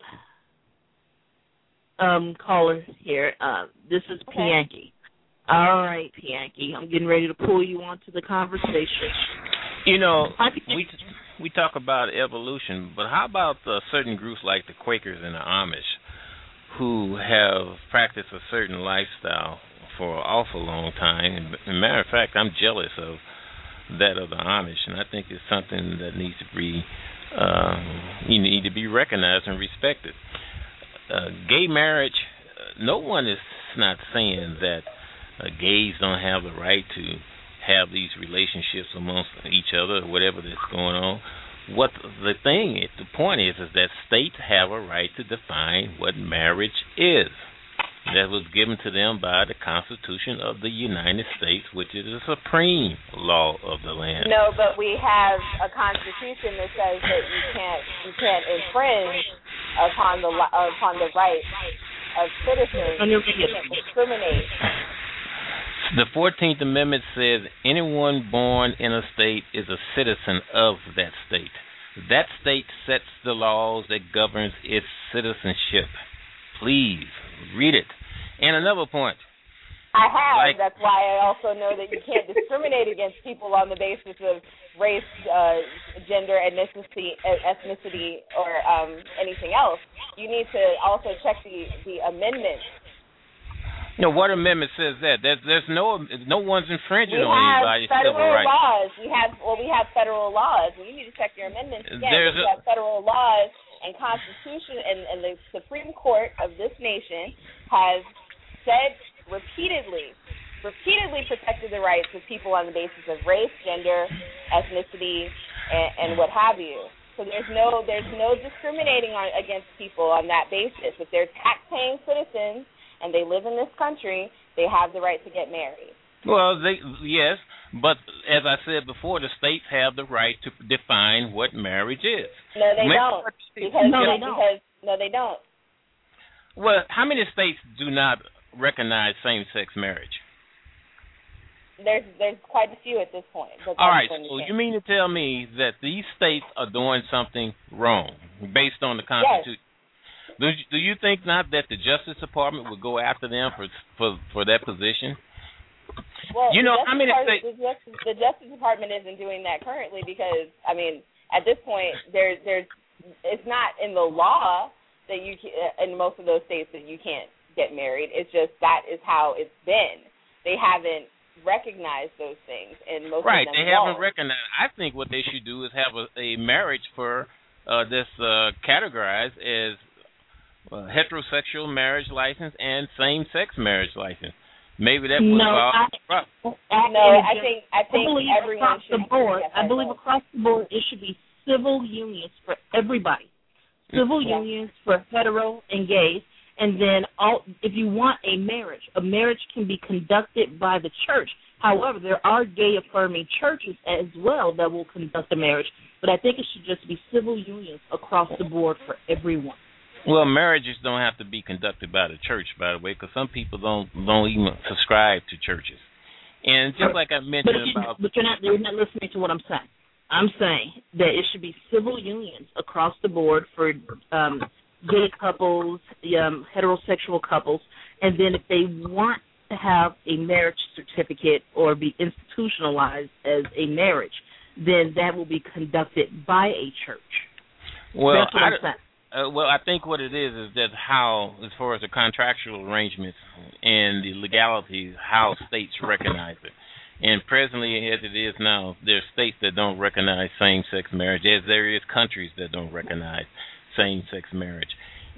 um, caller here. Uh, this is okay. Pianki. All right, Pianki, I'm getting ready to pull you onto the conversation. You know, we we talk about evolution, but how about uh, certain groups like the Quakers and the Amish, who have practiced a certain lifestyle for an awful long time? As a matter of fact, I'm jealous of that of the Amish, and I think it's something that needs to be uh, you need to be recognized and respected. Uh, gay marriage, uh, no one is not saying that uh, gays don't have the right to have these relationships amongst each other or whatever that's going on. What the thing is, the point is, is that states have a right to define what marriage is. That was given to them by the Constitution of the United States, which is the supreme law of the land. No, but we have a Constitution that says that you can't you can't infringe upon the upon the rights of citizens. You can't discriminate. The fourteenth Amendment says anyone born in a state is a citizen of that state. That state sets the laws that governs its citizenship. Please read it. And another point. I have. Like, That's why I also know that you can't discriminate against people on the basis of race, uh, gender, ethnicity, ethnicity, or um, anything else. You need to also check the, the amendment. You know, what amendment says that? There's there's no no one's infringing we on anybody's civil rights. Laws. We have well, we have federal laws. Well, you need to check your amendments again. There's we a, have federal laws and Constitution, and, and the Supreme Court of this nation has said repeatedly, repeatedly protected the rights of people on the basis of race, gender, ethnicity, and, and what have you. So there's no there's no discriminating on, against people on that basis. If they're tax-paying citizens and they live in this country, they have the right to get married. Well, they yes, but as I said before, the states have the right to define what marriage is. No, they Maybe don't. Because, no, they don't. Because, no, they don't. Well, how many states do not recognize same-sex marriage? There's there's quite a few at this point. All right, so you mean to tell me that these states are doing something wrong based on the Constitution? Yes. Do you, do you think not that the Justice Department would go after them for for for that position? Well, you know, how many states? The Justice, the Justice Department isn't doing that currently because, I mean, at this point, there's there's it's not in the law that you can, in most of those states that you can't get married. It's just that is how it's been. They haven't recognize those things, and most right, of them they won't. haven't recognized. I think what they should do is have a, a marriage for uh, this uh, categorized as uh, heterosexual marriage license and same-sex marriage license. Maybe that would no, solve the problem. No, I think I think I believe everyone across should. the board. Yes, I believe across the board it should be civil unions for everybody. Civil yeah. unions for hetero and gays. And then, all, if you want a marriage, a marriage can be conducted by the church. However, there are gay-affirming churches as well that will conduct a marriage. But I think it should just be civil unions across the board for everyone. Well, marriages don't have to be conducted by the church, by the way, because some people don't don't even subscribe to churches. And just like I mentioned but you, about, but you're not you're not listening to what I'm saying. I'm saying that it should be civil unions across the board for um, gay couples, um, heterosexual couples, and then if they want to have a marriage certificate or be institutionalized as a marriage, then that will be conducted by a church. Well, That's what I, I'm saying. Uh, well, I think what it is is that how, as far as the contractual arrangements and the legalities, how states recognize it. And presently, as it is now, there are states that don't recognize same-sex marriage, as there is countries that don't recognize same-sex marriage.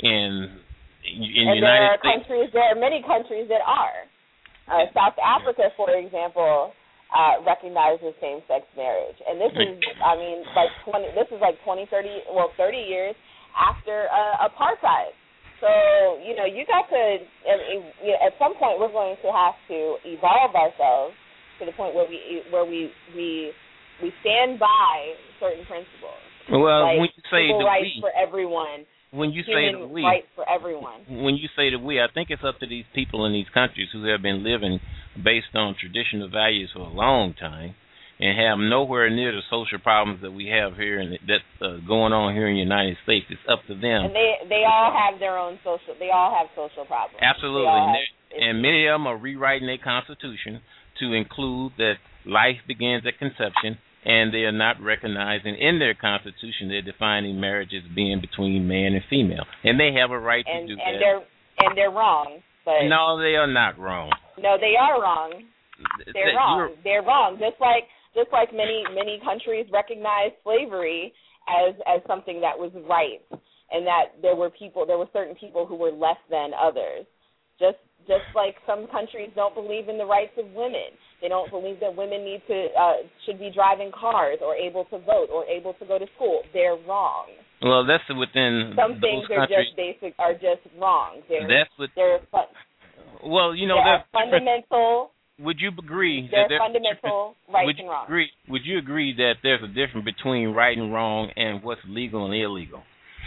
And in and the United there are States, countries, there are many countries that are. Uh, South Africa, for example, uh, recognizes same-sex marriage, and this is, I mean, like twenty. This is like twenty, thirty, well, thirty years after uh, apartheid. So you know, you got to. I mean, you know, at some point, we're going to have to evolve ourselves to the point where we where we we we stand by certain principles. Well, like when you say civil the rights we, for everyone, when you human say the we, rights for everyone. When you say the we, I think it's up to these people in these countries who have been living based on traditional values for a long time and have nowhere near the social problems that we have here and that uh, going on here in the United States. It's up to them. And they they all have their own social. They all have social problems. Absolutely, and, have, and many of them are rewriting their constitution to include that life begins at conception, and they are not recognizing in their constitution they're defining marriage as being between man and female, and they have a right and, to do and that. They're, and they're wrong. But no, they are not wrong. No, they are wrong. They're that, wrong. They're wrong. Just like just like many many countries recognize slavery as as something that was right, and that there were people, there were certain people who were less than others. Just just like some countries don't believe in the rights of women. They don't believe that women need to uh, should be driving cars or able to vote or able to go to school. They're wrong. Well, that's within some those things are countries. just basic are just wrong. They're, that's what. They're fun, well, you know, they're fundamental. Would you agree they're that there's fundamental rights would you and wrongs? Agree, would you agree that there's a difference between right and wrong and what's legal and illegal?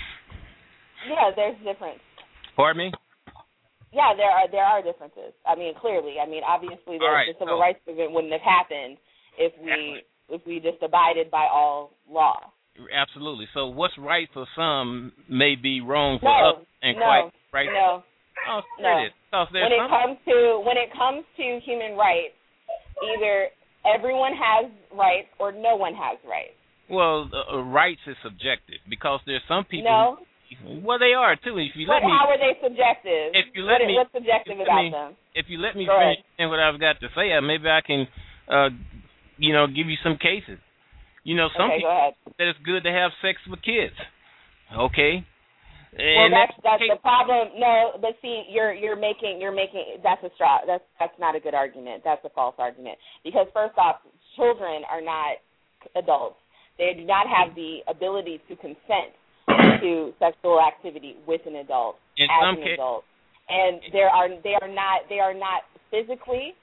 Yeah, there's a difference. Pardon me? Yeah, there are there are differences. I mean, clearly. I mean, obviously, the, right, the civil so, rights movement wouldn't have happened if we if we just abided by all law. Absolutely. So, what's right for some may be wrong for no, others, and no, quite right. No, oh, no. It is. So when it some... comes to when it comes to human rights, either everyone has rights or no one has rights. Well, uh, rights is subjective because there's some people. No. Who, well, they are too. If you but let me, how are they subjective? If you let what, me, what's subjective about me, them? If you let me Go finish ahead. what I've got to say, maybe I can, uh, you know, give you some cases. You know, some okay, people go ahead. that it's good to have sex with kids. Okay. Well, And that's that's okay. the problem. No, but see, you're you're making you're making that's a straw. That's that's not a good argument. That's a false argument because first off, children are not adults. They do not have the ability to consent to sexual activity with an adult In as some an case, adult, and there are they are not they are not physically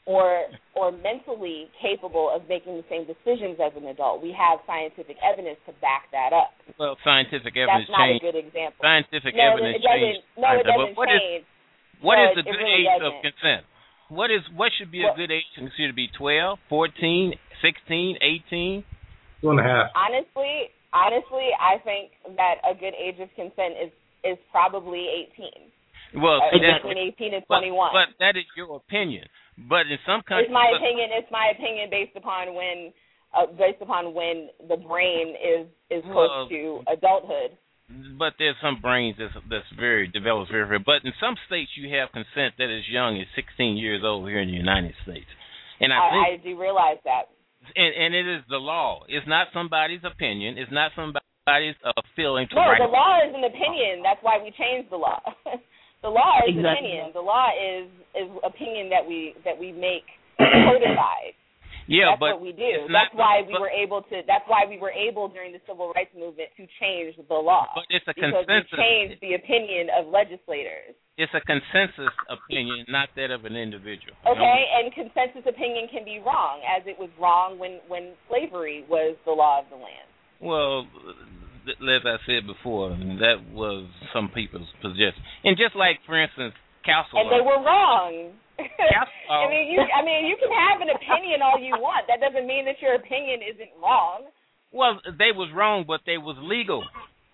or or mentally capable of making the same decisions as an adult. We have scientific evidence to back that up. Well, scientific evidence That's not change. a good example. Scientific no, evidence it doesn't. change. No, it doesn't what change. Is, what no, is the it, good it really age doesn't. of consent? What is what should be a well, good age considered to be twelve, fourteen, sixteen, eighteen? Two and a half. Honestly, honestly, I think that a good age of consent is is probably eighteen. Well, uh, that's, between eighteen and but, twenty-one. But that is your opinion. But in some countries, it's my but, opinion. It's my opinion based upon when, uh, based upon when the brain is is close well, to adulthood. But there's some brains that's that's very developed very very. But in some states, you have consent that is young as sixteen years old here in the United States, and I, I, think, I do realize that. And, and it is the law. It's not somebody's opinion. It's not somebody's uh, feeling to No, write. the law is an opinion. That's why we changed the law. The law is Exactly. opinion. The law is is opinion that we that we make codified. Yeah, that's but what we do. That's That's why we but, were able to. That's why we were able during the civil rights movement to change the law. But it's a because consensus. we changed the opinion of legislators. It's a consensus opinion, not that of an individual. Okay, and consensus opinion can be wrong, as it was wrong when when slavery was the law of the land. Well, as I said before, that was some people's suggestion. And just like, for instance, Castle. And they were wrong. Castle, I mean, you. I mean, you can have an opinion all you want. That doesn't mean that your opinion isn't wrong. Well, they was wrong, but they was legal.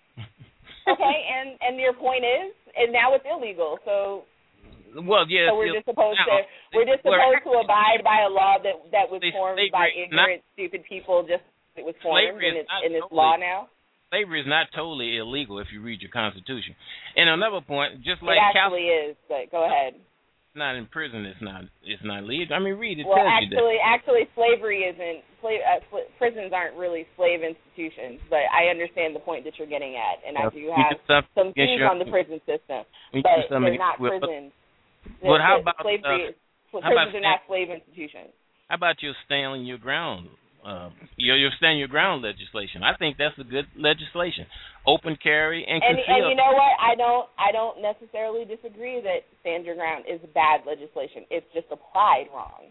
Okay, and and your point is, and now it's illegal. So. Well, yes. So we're just supposed now, to we're just supposed to abide by a law that that was formed by ignorant, not, stupid people. Just it was formed in its in its totally, law now. Slavery is not totally illegal if you read your Constitution. And another point, just like it actually Cal- is, but go ahead. Not in prison. It's not. It's not legal. I mean, read it. Well, tells actually, you that. actually, slavery isn't. Slave, uh, sl- prisons aren't really slave institutions. But I understand the point that you're getting at, and I do have some views on the prison system. But they're not prisons. But how about slavery? Uh, prisons are not slave institutions. How about your stand your ground? Uh, your your stand your ground legislation. I think that's a good legislation. Open carry and and, conceal. and you know what? I don't I don't necessarily disagree that stand your ground is bad legislation. It's just applied wrong.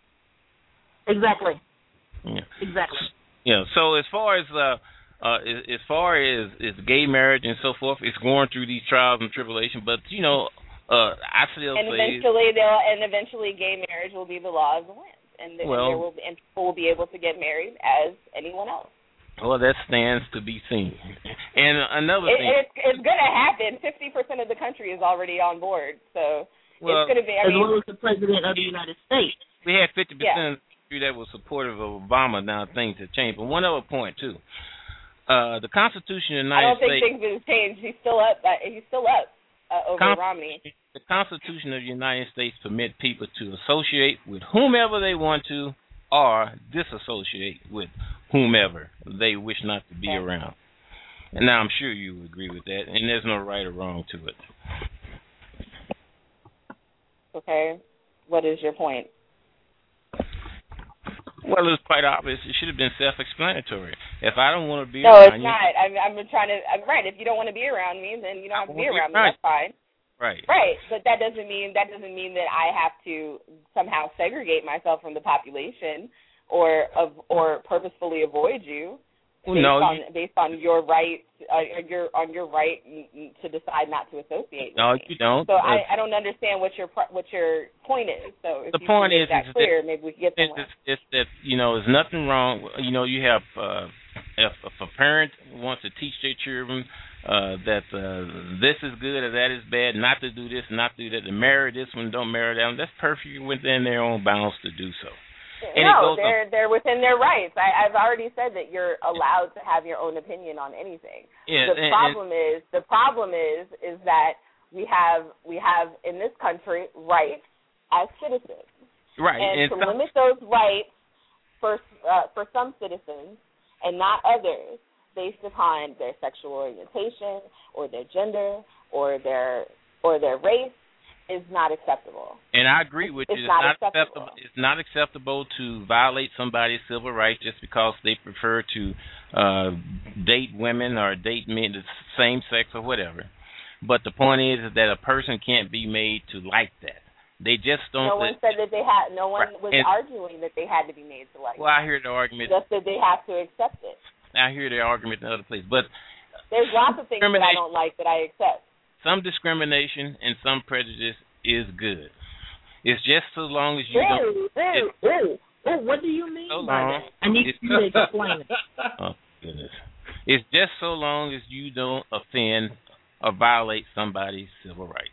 Exactly. Yeah. Exactly. Yeah. So as far as uh, uh, as, as far as is gay marriage and so forth, it's going through these trials and tribulations. But you know, uh, I still and say eventually they'll and eventually gay marriage will be the law of the land. And, the, well, and, there will be, and people will be able to get married as anyone else. Well, that stands to be seen. And another it, thing, it's, it's going to happen. Fifty percent of the country is already on board, so well, it's going to be. I as mean, well as the president of the United States. We had fifty yeah. percent that was supportive of Obama. Now things have changed. But one other point too, uh, the Constitution of the United I don't think States. things have changed. He's still up. Uh, he's still up uh, over Con- Romney. The Constitution of the United States permit people to associate with whomever they want to, or disassociate with whomever they wish not to be okay. around. And now I'm sure you would agree with that, and there's no right or wrong to it. Okay. What is your point? Well, it's quite obvious. It should have been self-explanatory. If I don't want to be no, around it's you... not. I'm, I'm trying to... I'm right. If you don't want to be around me, then you don't have to be around me. That's fine. Right. Right, but that doesn't mean that doesn't mean that I have to somehow segregate myself from the population or of or purposefully avoid you well, based no, on you, based on your right uh, your on your right to decide not to associate with no, me. you don't. So uh, I, I don't understand what your what your point is. So if the you point can is, make that is clear, that, maybe we can get somewhere. It's, it's that you know, there's nothing wrong. You know, you have uh, if, if a parent wants to teach their children. Uh, that uh, this is good or that is bad, not to do this, not to do that, to marry this one, don't marry that one. That's perfectly within their own bounds to do so. And no, they're on. they're within their rights. I, I've already said that you're allowed to have your own opinion on anything. Yeah, the and, problem and, is the problem is is that we have we have in this country rights as citizens. Right. And, and to some, limit those rights for uh, for some citizens and not others, based upon their sexual orientation or their gender or their or their race, is not acceptable. And I agree with it's you. It's not, not acceptable. acceptable. It's not acceptable to violate somebody's civil rights just because they prefer to uh, date women or date men the same sex or whatever. But the point is, is that a person can't be made to like that. They just don't. No one said that they had. No one was and, arguing that they had to be made to like. Well, I hear the argument. Just that they have to accept it. I hear the argument in other places, but there's lots of things that I don't like that I accept. Some discrimination and some prejudice is good. It's just so long as you ooh, don't. Ooh, it, ooh, ooh, what do you mean so by long, that? I need you to explain it. Oh goodness! It's just so long as you don't offend or violate somebody's civil rights.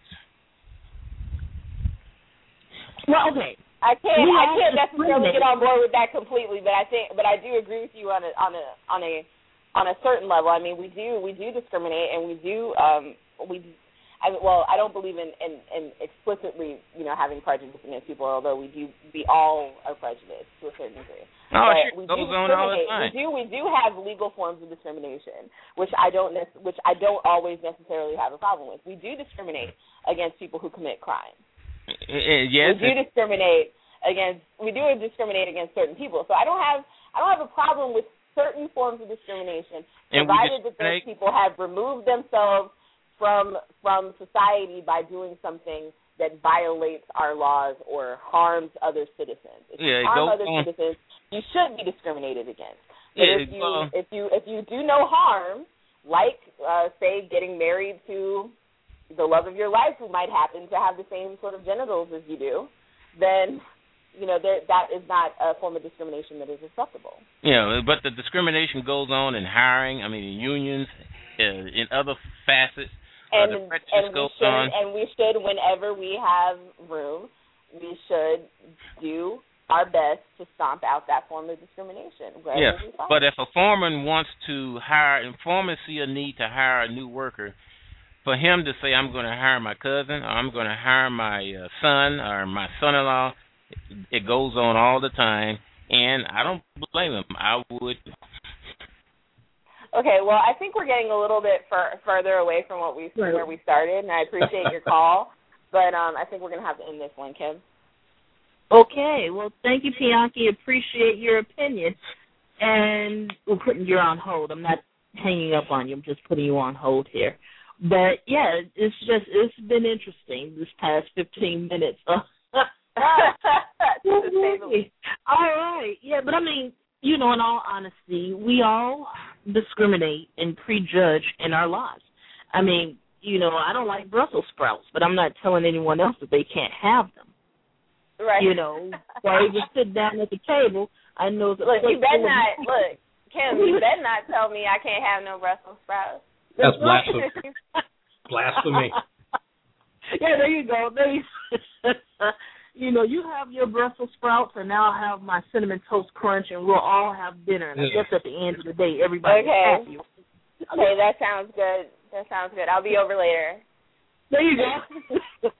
Well, okay. I can't. I can't necessarily get on board with that completely, but I think, but I do agree with you on a on a on a on a certain level. I mean, we do we do discriminate, and we do um we. I, well, I don't believe in, in, in explicitly, you know, having prejudice against people, although we do, we all are prejudiced to a certain degree. Oh, but sure, we goes do on all the We time. do, we do have legal forms of discrimination, which I don't, which I don't always necessarily have a problem with. We do discriminate against people who commit crimes. Uh, yes, we do discriminate against, we do discriminate against certain people. So I don't have, I don't have a problem with certain forms of discrimination, provided that those people have removed themselves from from society by doing something that violates our laws or harms other citizens. If you yeah, harm other on. citizens, you should be discriminated against. But yeah, if you well, if you if you do no harm, like uh, say getting married to the love of your life who might happen to have the same sort of genitals as you do, then you know there, that is not a form of discrimination that is acceptable. Yeah, but the discrimination goes on in hiring. I mean, in unions, uh, in other facets. And, uh, and we should, on. and we should, whenever we have room, we should do our best to stomp out that form of discrimination. Yeah, but if a foreman wants to hire, and foremen see a need to hire a new worker, for him to say, I'm going to hire my cousin, or I'm going to hire my uh, son, or my son-in-law, it goes on all the time, and I don't blame him. I would. Okay, well, I think we're getting a little bit fur- further away from what we right. where we started, and I appreciate your call, but um, I think we're going to have to end this one, Kim. Okay, well, thank you, Bianchi. Appreciate your opinion, and we're putting you on hold. I'm not hanging up on you. I'm just putting you on hold here. But yeah, it's just it's been interesting this past fifteen minutes. All right, yeah, but I mean. You know, in all honesty, we all discriminate and prejudge in our lives. I mean, you know, I don't like Brussels sprouts, but I'm not telling anyone else that they can't have them. Right. You know, while you sit down at the table, I know that. Look, you better not, look, Kim, you better not tell me I can't have no Brussels sprouts. That's blasphemy. Blasphemy. Yeah, there you go. There you You know, you have your Brussels sprouts, and now I have my cinnamon toast crunch, and we'll all have dinner. And I guess at the end of the day, everybody's okay. happy. Okay, that sounds good. That sounds good. I'll be over later. There you go.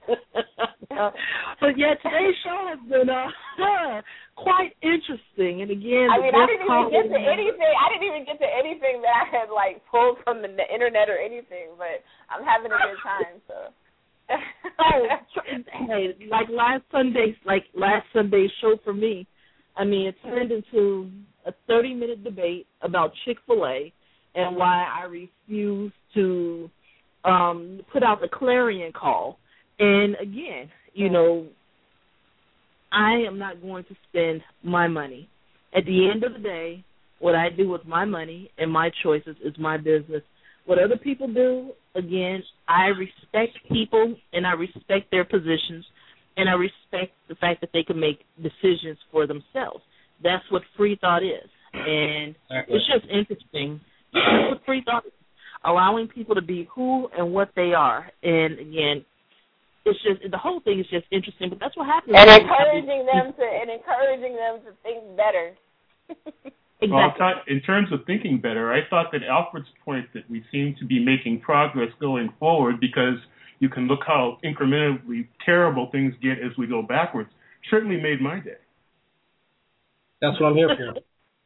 But yeah, today's show has been uh, quite interesting. And again, I mean, I didn't even get to anything. I didn't even get to anything that I had like pulled from the internet or anything. But I'm having a good time. So. Oh, hey, like last Sunday's, like last Sunday's show for me, I mean, it turned into a thirty-minute debate about Chick-fil-A and why I refuse to um, put out the clarion call. And again, you know, I am not going to spend my money. At the end of the day, what I do with my money and my choices is my business. What other people do, again, I respect people and I respect their positions and I respect the fact that they can make decisions for themselves. That's what free thought is. And exactly. It's just interesting. That's what free thought is, allowing people to be who and what they are. And, again, it's just the whole thing is just interesting, but that's what happens. And encouraging them to and encouraging them to think better. Exactly. Well, I thought in terms of thinking better, I thought that Alfred's point that we seem to be making progress going forward because you can look how incrementally terrible things get as we go backwards certainly made my day. That's what I'm here for.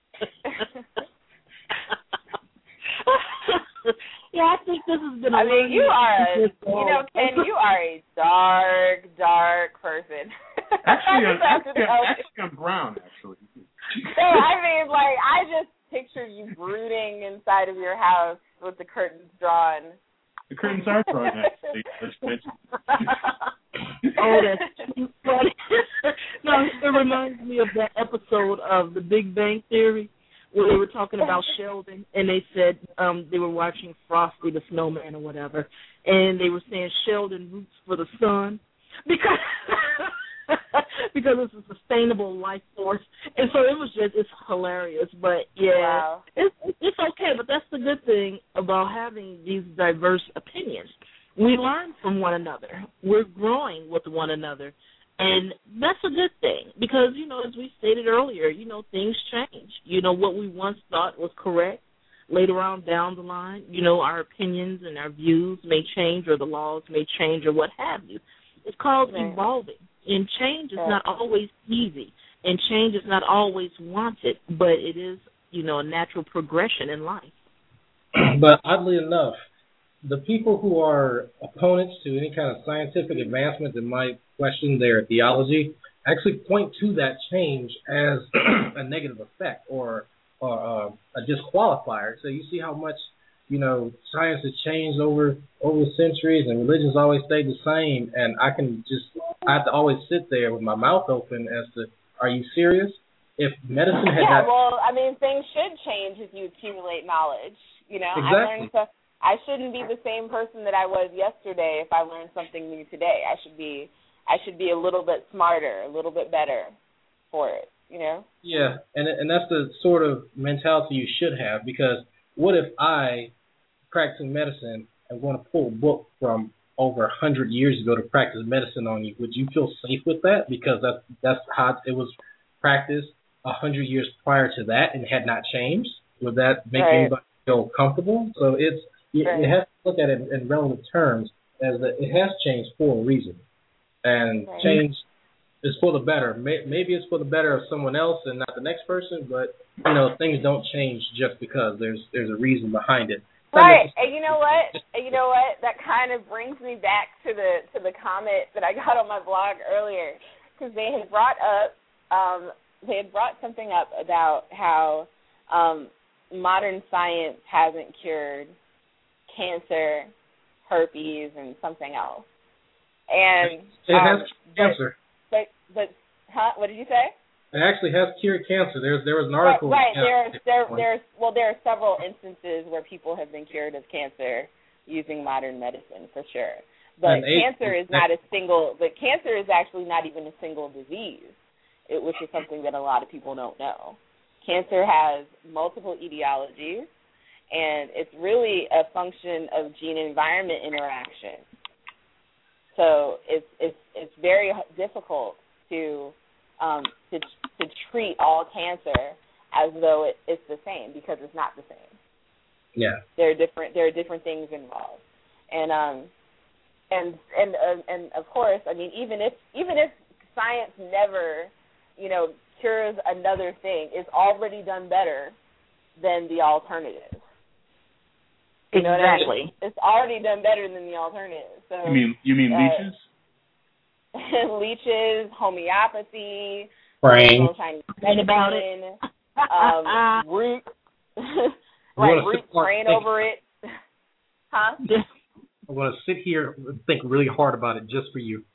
Yeah, I think this has been a I mean, you are, you know, Ken, you are a dark, dark person. Actually, I'm, actually, actually, I'm brown, actually. So, I mean, like, I just pictured you brooding inside of your house with the curtains drawn. The curtains are drawn, actually. Oh, that's too, me of that episode of The Big Bang Theory where they were talking about Sheldon, and they said um, they were watching Frosty the Snowman or whatever, and they were saying Sheldon roots for the sun because because it's a sustainable life force, and so it was just it's hilarious. But yeah, wow. it's it's okay. But that's the good thing about having these diverse opinions. We learn from one another. We're growing with one another. And that's a good thing because, you know, as we stated earlier, you know, things change. You know, what we once thought was correct, later on down the line, you know, our opinions and our views may change or the laws may change or what have you. It's called right. evolving. And change is right. not always easy. And change is not always wanted, but it is, you know, a natural progression in life. But oddly enough, the people who are opponents to any kind of scientific advancement that might question their theology actually point to that change as a negative effect or, or uh, a disqualifier. So you see how much, you know, science has changed over over the centuries and religion's always stayed the same. And I can just, I have to always sit there with my mouth open as to, are you serious? If medicine had yeah, not... well, I mean, things should change if you accumulate knowledge. You know, exactly. I learned stuff. I shouldn't be the same person that I was yesterday if I learned something new today. I should be I should be a little bit smarter, a little bit better for it, you know? Yeah, and and that's the sort of mentality you should have, because what if I, practicing medicine, am going to pull a book from over one hundred years ago to practice medicine on you? Would you feel safe with that? Because that's, that's how it was practiced one hundred years prior to that and had not changed? Would that make right. anybody feel comfortable? So it's you, right. you have to look at it in relative terms as that it has changed for a reason. And right. change is for the better. Maybe it's for the better of someone else and not the next person, but, you know, things don't change just because there's there's a reason behind it. Right, and you know what? You know what? That kind of brings me back to the to the comment that I got on my blog earlier, because they had brought up um, they had brought something up about how um, modern science hasn't cured cancer, herpes, and something else. And it um, has cancer. But, but, huh? What did you say? It actually has cured cancer. There's there was an article. Right, right. There's there there's well there are several instances where people have been cured of cancer using modern medicine for sure. But and cancer is not a single. But cancer is actually not even a single disease, it, which is something that a lot of people don't know. Cancer has multiple etiologies, and it's really a function of gene-environment interaction. So it's it's it's very difficult to um, to to treat all cancer as though it, it's the same, because it's not the same. Yeah, there are different there are different things involved, and um and and uh, and of course, I mean, even if even if science never, you know, cures another thing, it's already done better than the alternative. You know exactly. what I mean? It's already done better than the alternative. So you mean you mean uh, leeches? leeches, homeopathy, brain, Chinese about it, um, root, like root, praying over it, huh? I want to sit here and think really hard about it just for you.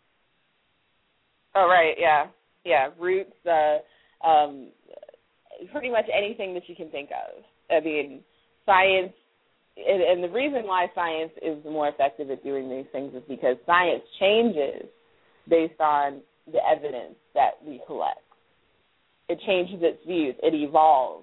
Oh right, yeah, yeah, roots, uh, um, pretty much anything that you can think of. I mean, science. And, and the reason why science is more effective at doing these things is because science changes based on the evidence that we collect. It changes its views. It evolves.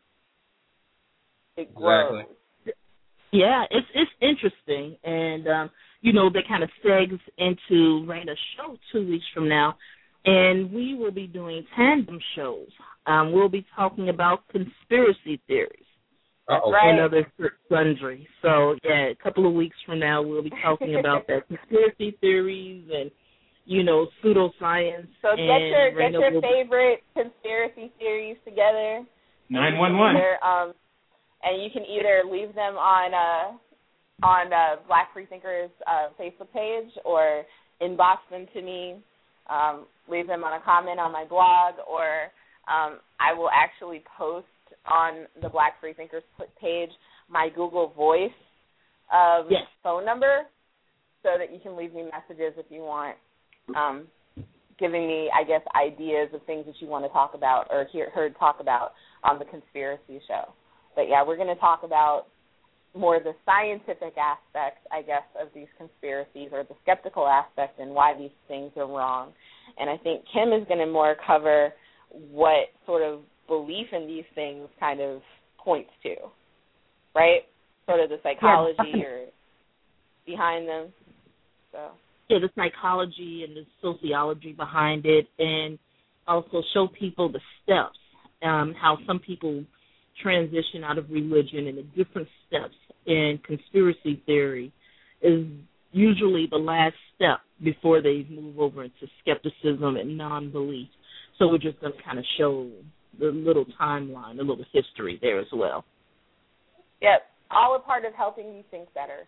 It grows. Exactly. Yeah, it's it's interesting, and um, you know, that kind of segs into Raina's show two weeks from now, and we will be doing tandem shows. Um, we'll be talking about conspiracy theories. Uh-oh. Right. And other sundry. So, yeah, a couple of weeks from now, we'll be talking about that conspiracy theories and, you know, pseudoscience. So and get your get Raina your will... favorite conspiracy theories together. nine one one. Um, and you can either leave them on uh, on uh, Black Freethinkers uh, Facebook page or inbox them to me. Um, leave them on a comment on my blog, or um, I will actually post on the Black Freethinkers page my Google Voice um, yes. phone number, so that you can leave me messages if you want. Um, giving me, I guess, ideas of things that you want to talk about or hear, heard talk about on the conspiracy show. But, yeah, we're going to talk about more the scientific aspects, I guess, of these conspiracies or the skeptical aspect and why these things are wrong. And I think Kim is going to more cover what sort of belief in these things kind of points to, right? Sort of the psychology yeah. or behind them. So yeah, the psychology and the sociology behind it, and also show people the steps, um, how some people transition out of religion and the different steps in conspiracy theory is usually the last step before they move over into skepticism and non-belief. So we're just going to kind of show the little timeline, the little history there as well. Yep, all a part of helping you think better.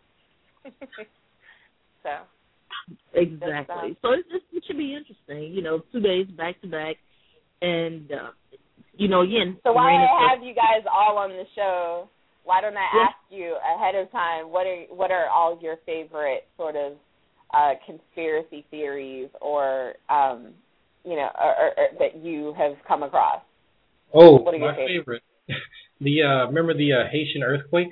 So exactly. So it, it should be interesting. You know, two days back to back, and uh, you know, again. So while I have you guys all on the show, why don't I ask you ahead of time what are what are all your favorite sort of uh, conspiracy theories or um, you know or, or, or that you have come across? Oh, what are your my favorite. the uh, remember the uh, Haitian earthquake?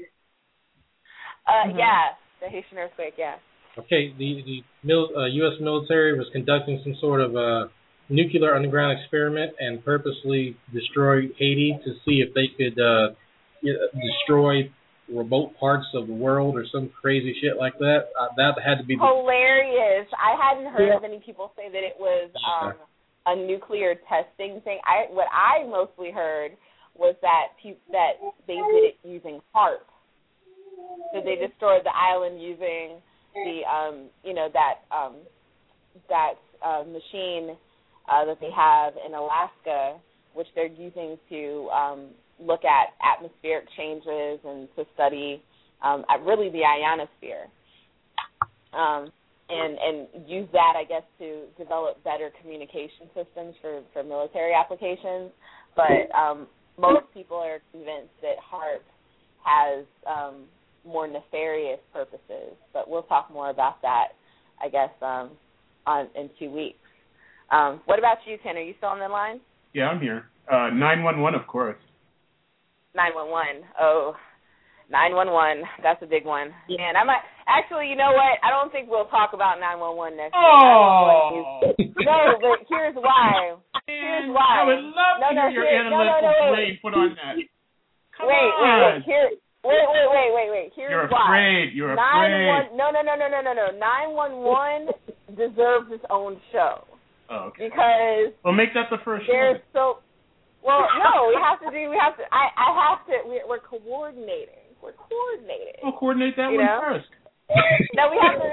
Uh, mm-hmm. Yeah, the Haitian earthquake. Yeah. Okay, the the mil, uh, U S military was conducting some sort of uh, nuclear underground experiment and purposely destroyed Haiti to see if they could uh, destroy remote parts of the world or some crazy shit like that. Uh, that had to be hilarious. I hadn't heard yeah. of any people say that it was um, a nuclear testing thing. I what I mostly heard was that pe- that they did it using HAARP. So they destroyed the island using the um, you know that um, that uh, machine uh, that they have in Alaska, which they're using to um, look at atmospheric changes and to study um, at really the ionosphere, um, and and use that, I guess, to develop better communication systems for, for military applications. But um, most people are convinced that HAARP has um, more nefarious purposes. But we'll talk more about that, I guess, um, on in two weeks. Um, what about you, Ken? Are you still on the line? Yeah, I'm here. Uh, nine one one, of course. nine one one. Oh, nine one one. That's a big one. Yeah. Man, I might actually. You know what? I don't think we'll talk about nine one one next oh. week. No, but here's why. Here's why. I would love no, to no, hear your here, analytical no, no, no, brain put on that. Come wait, on. wait, wait. Here. Wait, wait, wait, wait, wait. Here's You're why. afraid. You're afraid. No, no, no, no, no, no, no. nine one one deserves its own show. Oh, okay. Because well, make that the first there's show. so. Well, no, we have to do. We have to. I. I have to. We're, we're coordinating. We're coordinating. We'll coordinate that you one know? first. No, we have to.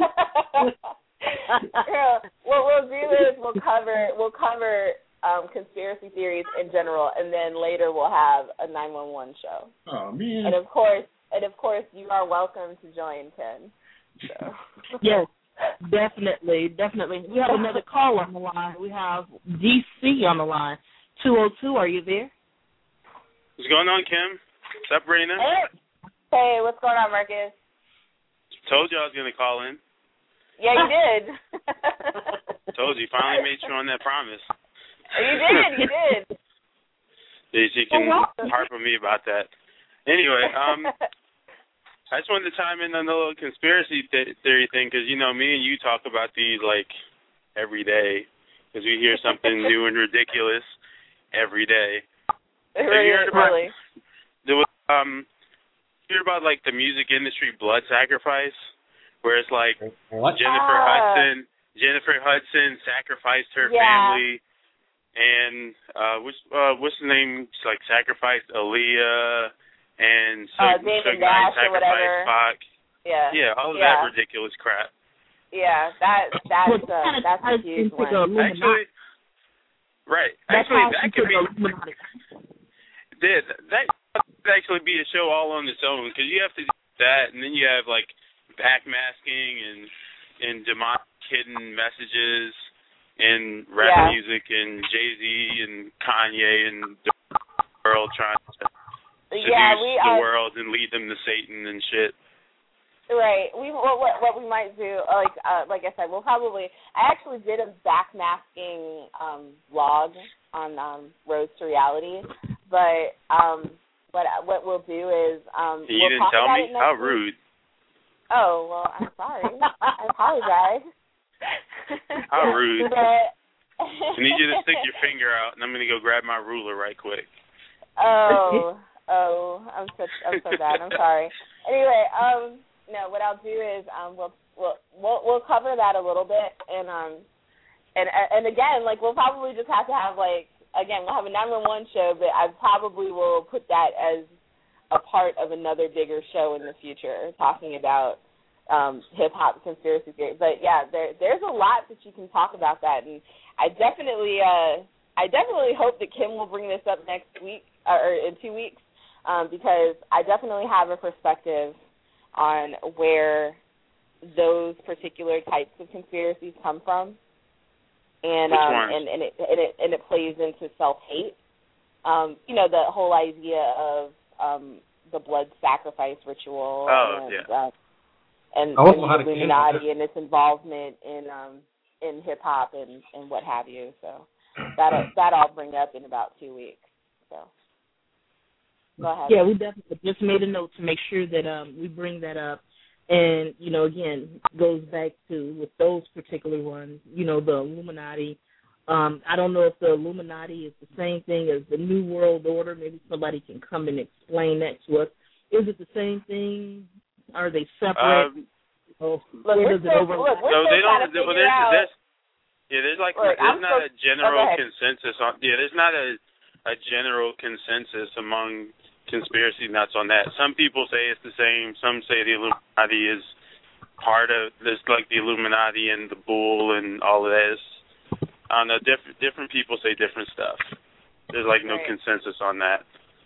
Yeah, what we'll do is we'll cover. We'll cover. Um, conspiracy theories in general, and then later we'll have a nine one one show. Oh man! And of course, and of course, you are welcome to join, Ken. So. Yes, definitely, definitely. We have another call on the line. We have D C on the line. Two oh two. Are you there? What's going on, Kim? What's up, Raina? Hey. Hey, what's going on, Marcus? Told you I was gonna call in. Yeah, you did. Told you. Finally made sure on that promise. You did, you did. You can harp on me about that. Anyway, um, I just wanted to chime in on the little conspiracy th- theory thing because, you know, me and you talk about these, like, every day because we hear something new and ridiculous every day. Really, Have you heard about, really? There was, um, you heard about, like, the music industry blood sacrifice where it's like what? Jennifer uh, Hudson, Jennifer Hudson sacrificed her yeah. family. And uh, what's uh, what's the name? It's like sacrificed Aaliyah and uh, Suge David Knight Dash sacrificed Pac. Yeah, yeah, all of yeah. that ridiculous crap. Yeah, that that's uh, that's a huge one. Actually, right. Actually, that could be. That that could actually be a show all on its own because you have to do that, and then you have like backmasking and and demonic hidden messages. And rap yeah. music and Jay-Z and Kanye and the world trying to seduce yeah, we, uh, the world and lead them to Satan and shit. Right. We what, what what we might do, like uh, like I said, we'll probably. I actually did a backmasking um, vlog on um, Road to Reality, but um, what what we'll do is um, you we'll didn't talk tell about me? it next How week. rude! Oh well, I'm sorry. I apologize. How rude! But, I need you to stick your finger out, and I'm gonna go grab my ruler right quick. Oh, oh, I'm so I'm so bad. I'm sorry. Anyway, um. No, what I'll do is um, we'll, we'll we'll we'll cover that a little bit, and um, and and again, like we'll probably just have to have like again we'll have a nine one one show, but I probably will put that as a part of another bigger show in the future, talking about um, hip hop conspiracy theory. But yeah, there there's a lot that you can talk about that, and I definitely uh, I definitely hope that Kim will bring this up next week or in two weeks um, because I definitely have a perspective on where those particular types of conspiracies come from, and um, and and it, and it and it plays into self-hate. Um, you know, the whole idea of um, the blood sacrifice ritual, oh, and, yeah. uh, and, and the Illuminati and its involvement in um, in hip hop and, and what have you. So that that I'll bring up in about two weeks. So. Go ahead. Yeah, we definitely just made a note to make sure that um, we bring that up. And, you know, again, goes back to with those particular ones, you know, the Illuminati. Um, I don't know if the Illuminati is the same thing as the New World Order. Maybe somebody can come and explain that to us. Is it the same thing? Are they separate? Um, oh, look, where does it over? Look, so they don't. Well, there's, there's, yeah, there's like look, there's I'm not so, a general oh, consensus on. Yeah, there's not a a general consensus among conspiracy nuts on that. Some people say it's the same. Some say the Illuminati is part of this, like the Illuminati and the Bull and all of this. I don't know. Different different people say different stuff. There's like no right. consensus on that.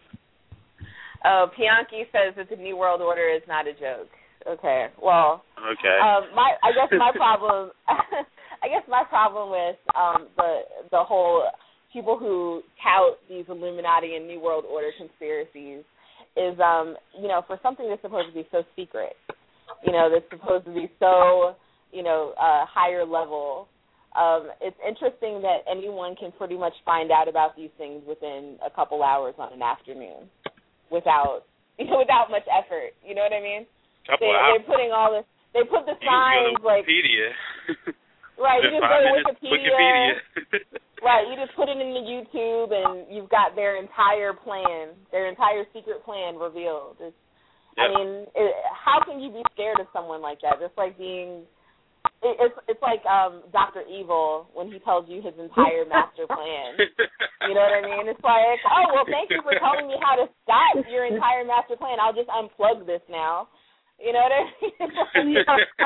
Oh, Pianki says that the New World Order is not a joke. Okay. Well. Okay. Um, my I guess my problem. I guess my problem with um, the the whole. people who tout these Illuminati and New World Order conspiracies is, um, you know, for something that's supposed to be so secret, you know, that's supposed to be so, you know, uh, higher level. Um, it's interesting that anyone can pretty much find out about these things within a couple hours on an afternoon without, you know, without much effort. You know what I mean? Couple they, hours. They're putting all this. They put the signs like. Wikipedia. Right, you just go to Wikipedia. Wikipedia. Right, you just put it into YouTube, and you've got their entire plan, their entire secret plan revealed. It's, yep. I mean, it, how can you be scared of someone like that? It's like being, it, it's it's like um, Doctor Evil when he tells you his entire master plan. You know what I mean? It's like, oh, well, thank you for telling me how to stop your entire master plan. I'll just unplug this now. You know what I mean?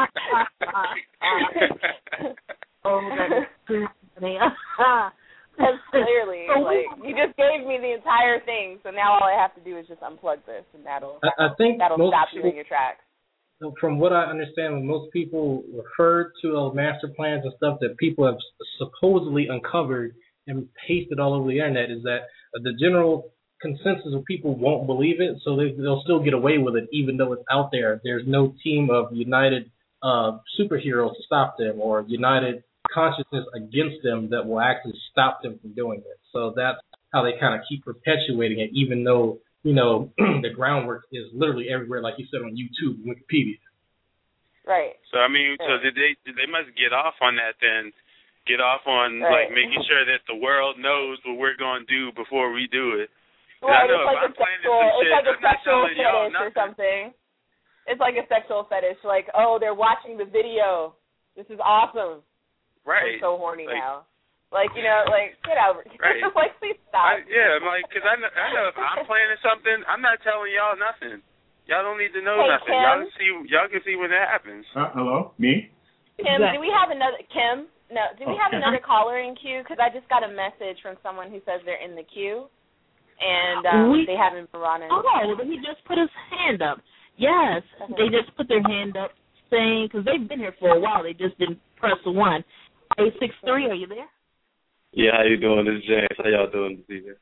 Oh, that is funny. Because clearly, like, you just gave me the entire thing, so now all I have to do is just unplug this, and that'll, I, I think that'll most stop you people, in your tracks. From what I understand, when most people refer to those master plans and stuff that people have supposedly uncovered and pasted all over the internet, is that the general consensus of people won't believe it, so they, they'll still get away with it even though it's out there. There's no team of united uh, superheroes to stop them or united consciousness against them that will actually stop them from doing it. So that's how they kind of keep perpetuating it, even though, you know, the groundwork is literally everywhere, like you said, on YouTube and Wikipedia. Right. So, I mean, so did they, they must get off on that then, get off on, right. like, making sure that the world knows what we're going to do before we do it. Right, it's like, a sexual, it's like a sexual fetish or something. It's like a sexual fetish, like, oh, they're watching the video. This is awesome. Right. I'm so horny like, now. Like, you know, like, get over it. Right. Like, please stop. I, yeah, I'm like, because I know, I know if I'm planning something, I'm not telling y'all nothing. Y'all don't need to know hey, nothing. Kim? Y'all can see, y'all can see when that happens. Uh, hello? Me? Kim, do we have another, Kim? No, do we oh, have Kim. another caller in queue? Because I just got a message from someone who says they're in the queue. And um, we, they haven't been running. Oh, he just put his hand up. Yes, okay. They just put their hand up saying, because they've been here for a while, they just didn't press the one. eight six three, are you there? Yeah, how you doing? This is James. How y'all doing this evening?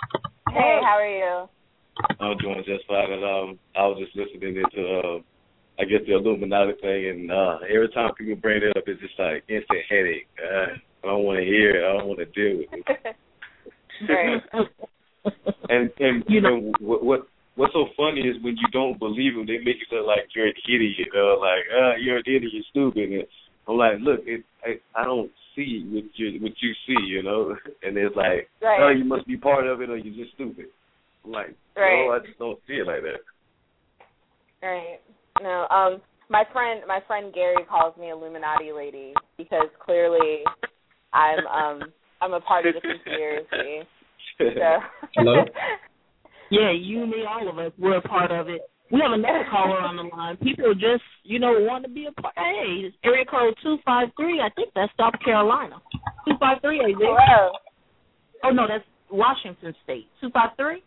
Hey, how are you? I'm doing just fine. And, um, I was just listening into uh, I guess the Illuminati thing, and uh, every time people bring it up, it's just like instant headache. Uh, I don't want to hear it. I don't want to deal with it. Right. and and you know and what, what what's so funny is when you don't believe them, they make you look like you're an idiot, or like, uh, you're an idiot, you're stupid. And I'm like, look, it, I I don't see what you what you see, you know. And it's like, right. oh, you must be part of it, or you're just stupid. I'm like, right. no, I just don't see it like that. Right. No. Um. My friend, my friend Gary calls me Illuminati lady because clearly, I'm um I'm a part of the conspiracy. So. Hello. Yeah, you, me, all of us, we're a part of it. We have another caller on the line. People just, you know, want to be a part. Hey, it's area code two five three. I think that's South Carolina. two five three, A Z. Hello. Oh, no, that's Washington State. two five three?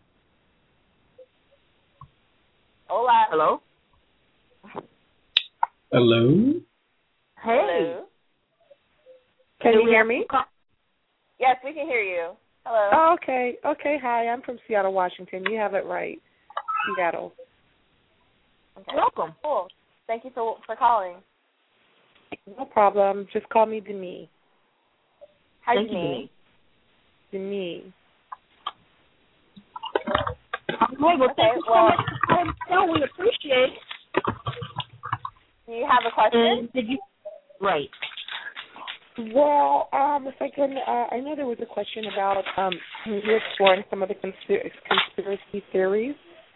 Hola. Hello? Hello. Hey. Hello. Can you hear me? Yes, we can hear you. Hello. Oh, okay. Okay, hi. I'm from Seattle, Washington. You have it right. Seattle. Okay. Welcome. Cool. Thank you for for calling. No problem. Just call me Demi. Hi, Thank Demi. you, Demi. Demi. Well, okay, thank you so well, much for calling. No, we appreciate it. Do you have a question? And did you? Right. Well, um, if I can, uh, I know there was a question about um, you exploring some of the conspir- conspiracy theories,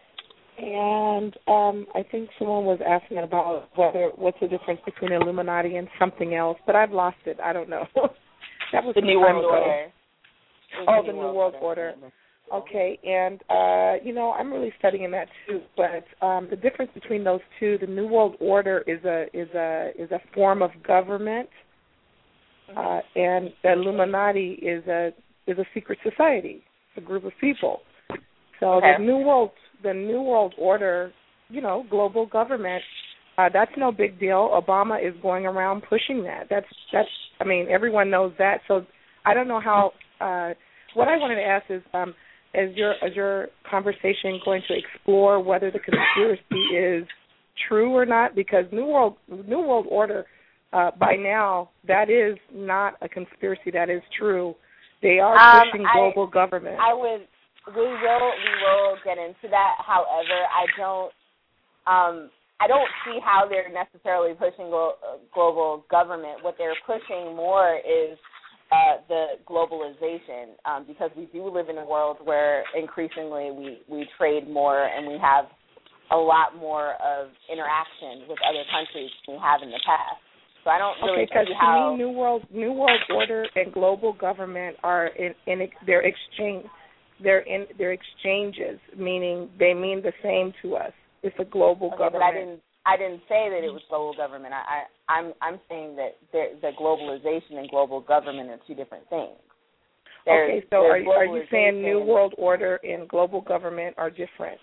and um, I think someone was asking about whether what's the difference between Illuminati and something else, but I've lost it. I don't know. That was the some New time World ago. Order. Oh, the New World Order. Okay, and uh, you know, I'm really studying that too. But um, the difference between those two, the New World Order is a is a is a form of government. Uh, and the Illuminati is a is a secret society, it's a group of people. So okay. the New World the New World Order, you know, global government, uh, that's no big deal. Obama is going around pushing that. That's that's I mean, everyone knows that. So I don't know how. Uh, what I wanted to ask is, um, is your is your conversation going to explore whether the conspiracy is true or not? Because New World New World Order. Uh, by now, that is not a conspiracy. That is true. They are um, pushing I, global government. I would. We will. We will get into that. However, I don't. Um, I don't see how they're necessarily pushing glo- global government. What they're pushing more is uh, the globalization, um, because we do live in a world where increasingly we, we trade more and we have a lot more of interaction with other countries than we have in the past. So I don't really okay, because see how. To me, New World New World Order and global government are in, in their exchange. They're in their exchanges, meaning they mean the same to us. It's a global okay, government. But I didn't. I didn't say that it was global government. I, I I'm I'm saying that the globalization and global government are two different things. There's, okay, so are, are you saying New World Order and global government are different?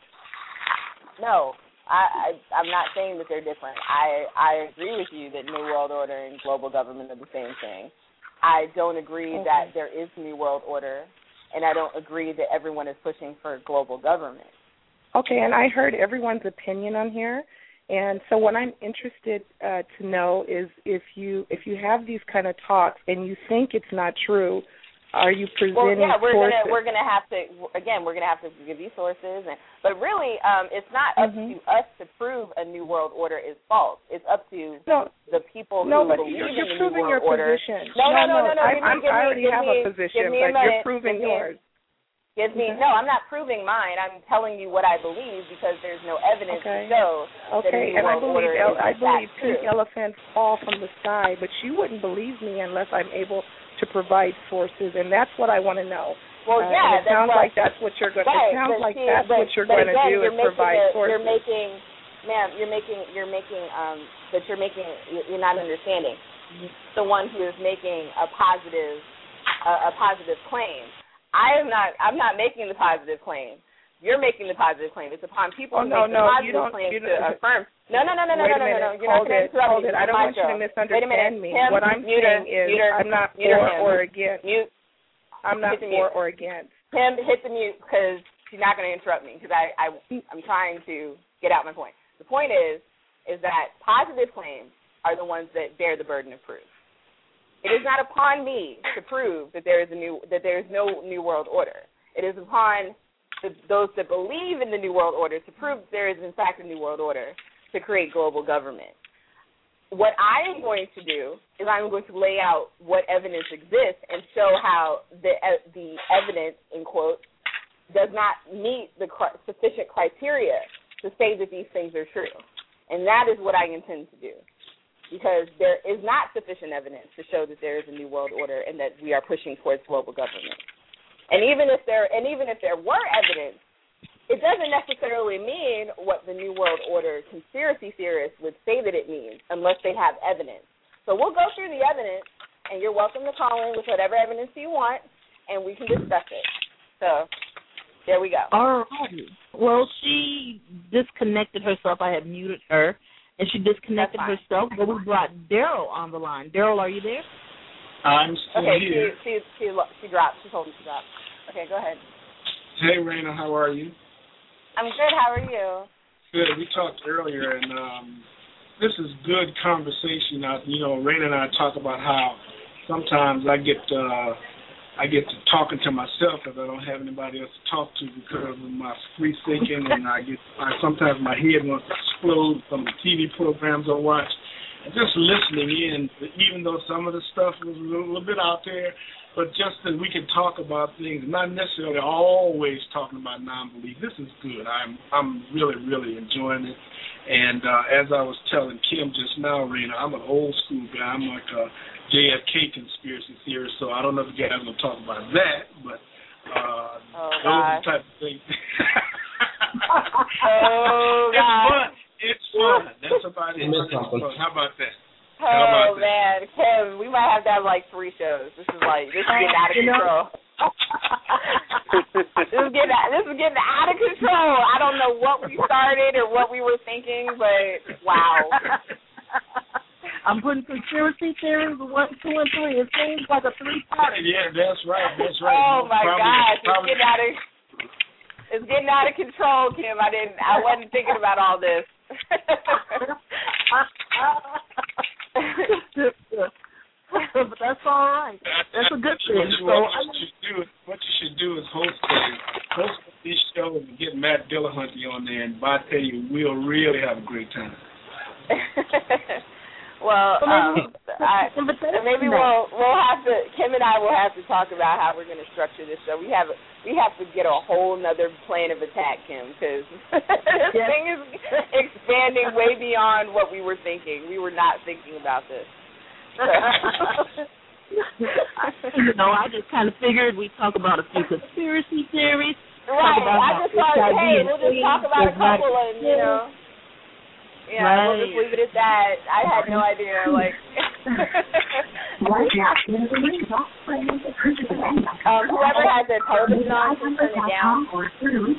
No. I, I, I'm not saying that they're different. I, I agree with you that New World Order and global government are the same thing. I don't agree okay. that there is New World Order, and I don't agree that everyone is pushing for global government. Okay, and I heard everyone's opinion on here, and so what I'm interested uh, to know is if you if you have these kind of talks and you think it's not true, are you presenting well, yeah, we're sources? gonna we're gonna have to again we're gonna have to give you sources, and but really um, it's not up mm-hmm. to us to prove a New World Order is false. It's up to no, the people no, who but believe you're, in you're the New proving World your Order. position. No, no, no, no, no. I, Give me, give I already me, have give a me, position, give me but a you're proving give me, yours. Give me okay. no. I'm not proving mine. I'm telling you what I believe because there's no evidence okay. to show okay. that a New and World I believe Order el- is I believe pink true. elephants fall from the sky, but you wouldn't believe me unless I'm able to provide sources, and that's what I want to know. Well, uh, yeah, and it sounds what, like that's what you're going. Right, it sounds like see, that's but, what you're going to do is provide a, sources. You're making, ma'am, you're making, you're making, um, but you're making, you're not understanding. The one who is making a positive, uh, a positive claim. I am not. I'm not making the positive claim. You're making the positive claim. It's upon people oh, who no, make no, the positive you don't, claim you to don't, affirm. No, no, no, no, no, Wait no, no, no, no. You're hold not going it, to interrupt hold me. it. I don't want show. you to misunderstand me. Him, what I'm muter, saying is muter, I'm not muter for him. or against. Mute. I'm not hit for or against. Him, hit the mute because she's not going to interrupt me because I, I, I'm trying to get out my point. The point is, is that positive claims are the ones that bear the burden of proof. It is not upon me to prove that there is a new that there is no New World Order. It is upon the, those that believe in the New World Order to prove that there is in fact a New World Order to create global government. What I am going to do is I'm going to lay out what evidence exists and show how the uh, the evidence, in quotes, does not meet the cr- sufficient criteria to say that these things are true. And that is what I intend to do, because there is not sufficient evidence to show that there is a New World Order and that we are pushing towards global government. And even if there and even if there were evidence, it doesn't necessarily mean what the New World Order conspiracy theorists would say that it means unless they have evidence. So we'll go through the evidence, and you're welcome to call in with whatever evidence you want, and we can discuss it. So there we go. All right. Well, she disconnected herself. I had muted her, and she disconnected herself, but we brought Daryl on the line. Daryl, are you there? I'm still okay, here. She, she, she, she dropped. She told me she dropped. Okay, go ahead. Hey, Raina, how are you? I'm good. How are you? Good. We talked earlier, and um, this is good conversation. I, you know, Raina and I talk about how sometimes I get uh, I get to talking to myself because I don't have anybody else to talk to because of my free thinking, and I get I, sometimes my head wants to explode from the T V programs I watch. And just listening in, even though some of the stuff was a little, little bit out there, but just that we can talk about things, not necessarily always talking about non-belief. This is good. I'm I'm really, really enjoying it. And uh, as I was telling Kim just now, Raina, I'm an old school guy. I'm like a J F K conspiracy theorist, so I don't know if you guys will talk about that, but uh, oh, those are the type of things. oh, it's God. fun. It's fun. That's about it. How about that? Oh, How about man. that? Kim, we might have to have like three shows. This is like, this is getting out of control. this is getting this is getting out of control. I don't know what we started or what we were thinking, but wow. I'm putting conspiracy theories one, two, and three. It seems like a three-parter. Yeah, that's right. That's right. Oh my probably, gosh, probably. it's getting out of it's getting out of control, Kim. I didn't. I wasn't thinking about all this. But that's all right. That's a good thing. What, So what, you should do, what you should do is host host these shows and get Matt Dillahunty on there, and I tell you, we'll really have a great time. Well, um, I, maybe we'll we'll have to Kim and I will have to talk about how we're going to structure this show. We have we have to get a whole nother plan of attack, Kim, because this yes. thing is expanding way beyond what we were thinking. We were not thinking about this. So. You know, I just kind of figured we'd talk about a few conspiracy theories. Right. I just thought, hey, we'll just talk about a couple and, you know. Yeah, right. We'll just leave it at that. I had no idea, like. um, whoever has their television on, please turn it down. Or,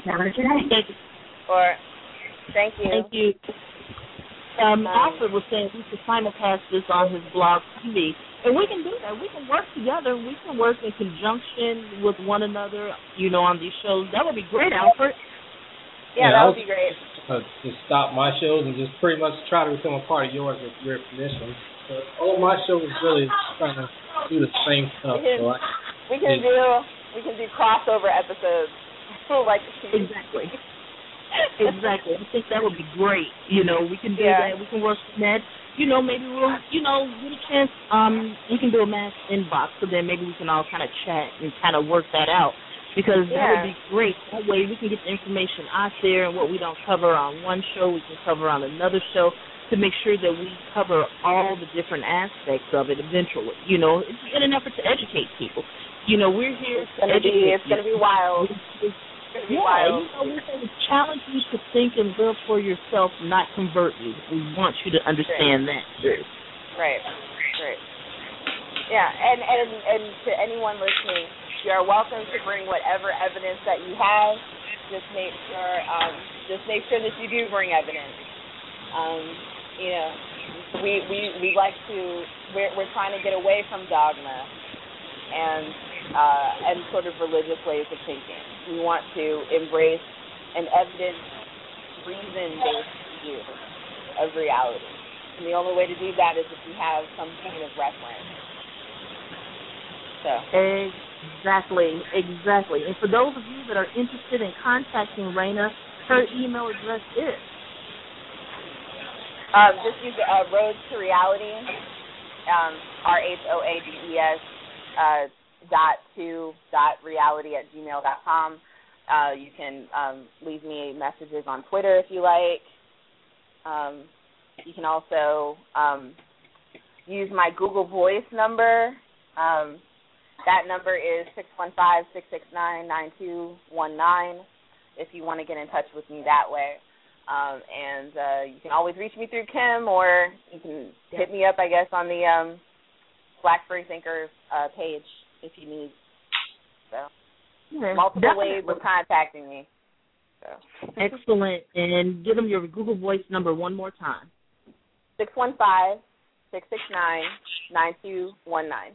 thank you. Thank you. Um, Alfred was saying we could simulcast this on his blog T V, and we can do that. We can work together. We can work in conjunction with one another, you know, on these shows. That would be great, Alfred. Yeah, yeah, that would be great. Uh, to stop my shows and just pretty much try to become a part of yours with your permission. So all of my shows really trying to do the same stuff. We can, so I, we can do we can do crossover episodes. like exactly. Exactly. I think that would be great. You know, we can do yeah. that. We can work on that. You know, maybe we'll, you know, get a chance. Um, we can do a mass inbox, so then maybe we can all kind of chat and kind of work that out. Because yeah. that would be great. That way we can get the information out there, and what we don't cover on one show, we can cover on another show to make sure that we cover all the different aspects of it eventually. You know, in an effort to educate people. You know, we're here it's to gonna educate be, It's going to be wild. It's, going to be yeah, wild. You know, we're going to challenge you to think and live for yourself, not convert you. We want you to understand right. that. Right, right. Yeah, and, and, and to anyone listening, you are welcome to bring whatever evidence that you have. Just make sure, um, just make sure that you do bring evidence. Um, you know, we we we like to. We're we're trying to get away from dogma and uh, and sort of religious ways of thinking. We want to embrace an evidence, reason-based view. of reality. And the only way to do that is if you have some kind of reference. So. Exactly, exactly. And for those of you that are interested in contacting Raina, her email address is? Um, just use uh, Road to Reality, um, R H O A D E S uh, dot to dot reality at gmail dot com. Uh, you can um, leave me messages on Twitter if you like. Um, you can also um, use my Google Voice number. Um, that number is six one five, six six nine, nine two one nine if you want to get in touch with me that way. Um, and uh, you can always reach me through Kim, or you can hit me up, I guess, on the um, Black Freethinkers uh, page if you need. So yeah, multiple definitely. ways of contacting me. So. Excellent. And give them your Google Voice number one more time. six one five, six six nine, nine two one nine.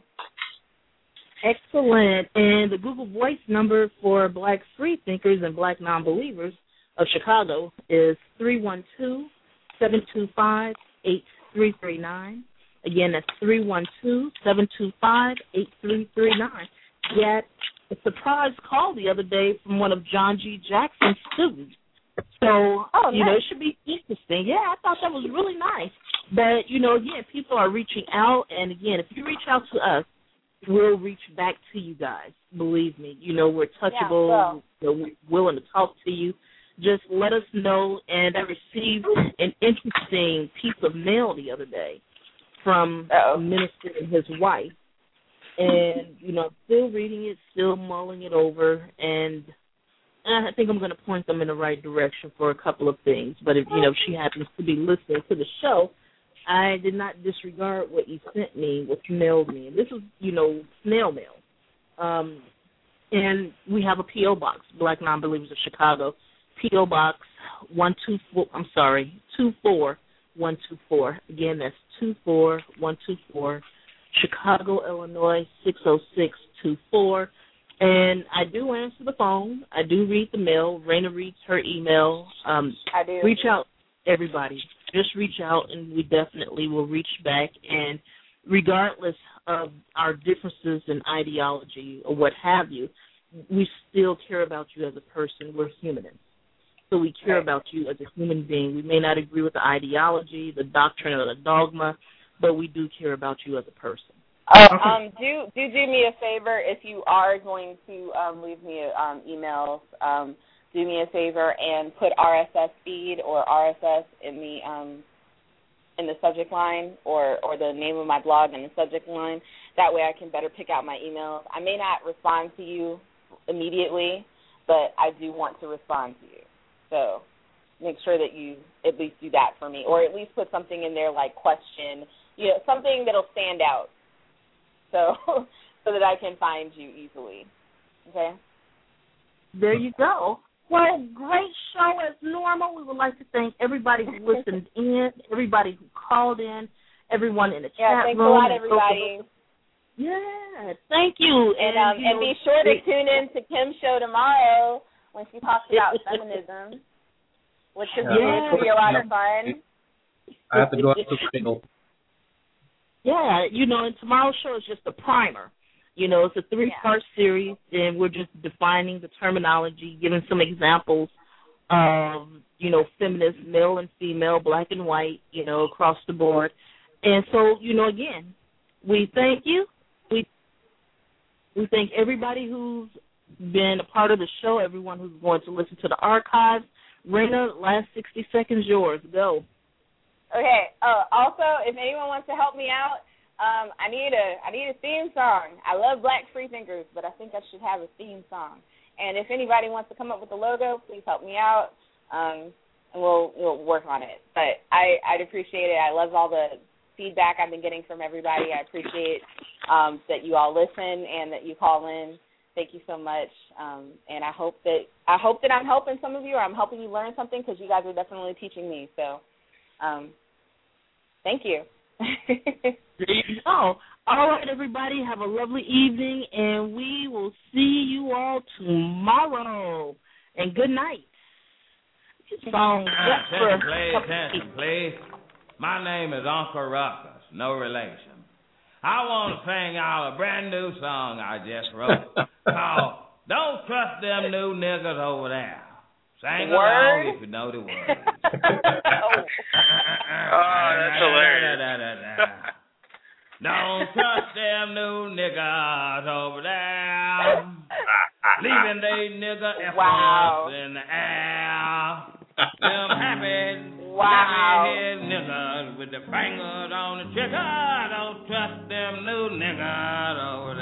Excellent. And the Google Voice number for Black Freethinkers and Black Nonbelievers of Chicago is three one two, seven two five, eight three three nine. Again, that's three one two, seven two five, eight three three nine. Yet a surprise call the other day from one of John G. Jackson's students. So, oh, you nice. know, it should be interesting. Yeah, I thought that was really nice. But, you know, again, people are reaching out. And, again, if you reach out to us, we'll reach back to you guys. Believe me. You know, we're touchable. Yeah, well. You know, we're willing to talk to you. Just let us know. And I received an interesting piece of mail the other day from Uh-oh. a minister and his wife. And, you know, still reading it, still mulling it over. And I think I'm going to point them in the right direction for a couple of things. But, if you know, if she happens to be listening to the show, I did not disregard what you sent me, what you mailed me. And this is, you know, snail mail. Um, and we have a P O box, Black Nonbelievers of Chicago. P O Box one two four. I'm sorry, two four one two four. Again, that's two four one two four, Chicago, Illinois six oh six two four. And I do answer the phone. I do read the mail. Raina reads her email. Um, I do. Reach out, everybody. Just reach out, and we definitely will reach back. And regardless of our differences in ideology or what have you, we still care about you as a person. We're humanists. So we care right. about you as a human being. We may not agree with the ideology, the doctrine, or the dogma, but we do care about you as a person. Oh, um, do do do me a favor if you are going to um, leave me um, emails. Um, do me a favor and put R S S feed or R S S in the um, in the subject line, or, or the name of my blog in the subject line. That way, I can better pick out my emails. I may not respond to you immediately, but I do want to respond to you. So make sure that you at least do that for me, or at least put something in there like question, you know, something that'll stand out. So, so that I can find you easily. Okay? There you go. Well, great show as normal. We would like to thank everybody who listened in, everybody who called in, everyone in the yeah, chat thanks room. a lot, everybody. Yeah, thank you. And and um, you and know, be sure to tune in to Kim's show tomorrow when she talks about feminism, which is yeah. going to be a lot of fun. I have to go up to the field. Yeah, you know, and tomorrow's show is just a primer. You know, it's a three-part yeah. series, and we're just defining the terminology, giving some examples of, you know, feminist, male and female, black and white, you know, across the board. And so, you know, again, we thank you. We we thank everybody who's been a part of the show, everyone who's going to listen to the archives. Raina, last sixty seconds yours. Go. Okay. Uh, also, if anyone wants to help me out, um, I need a I need a theme song. I love Black Freethinkers, but I think I should have a theme song. And if anybody wants to come up with a logo, please help me out, um, and we'll we'll work on it. But I I'd appreciate it. I love all the feedback I've been getting from everybody. I appreciate um, that you all listen and that you call in. Thank you so much. Um, and I hope that I hope that I'm helping some of you, or I'm helping you learn something, because you guys are definitely teaching me. So. Um, thank you. There you go. All right, everybody, have a lovely evening, and we will see you all tomorrow. And good night. Song Attention, play, attention, play. My name is Uncle Ruckus, no relation. I want to sing y'all a brand new song I just wrote called Don't Trust Them New Niggas Over There. Sing Word? along if you know the words. Oh, that's hilarious. Don't trust them new niggas over there. Leaving they nigga efforts Wow. in the air. Them happy, Wow. happy head niggas with the fingers on the trigger. Don't trust them new niggas over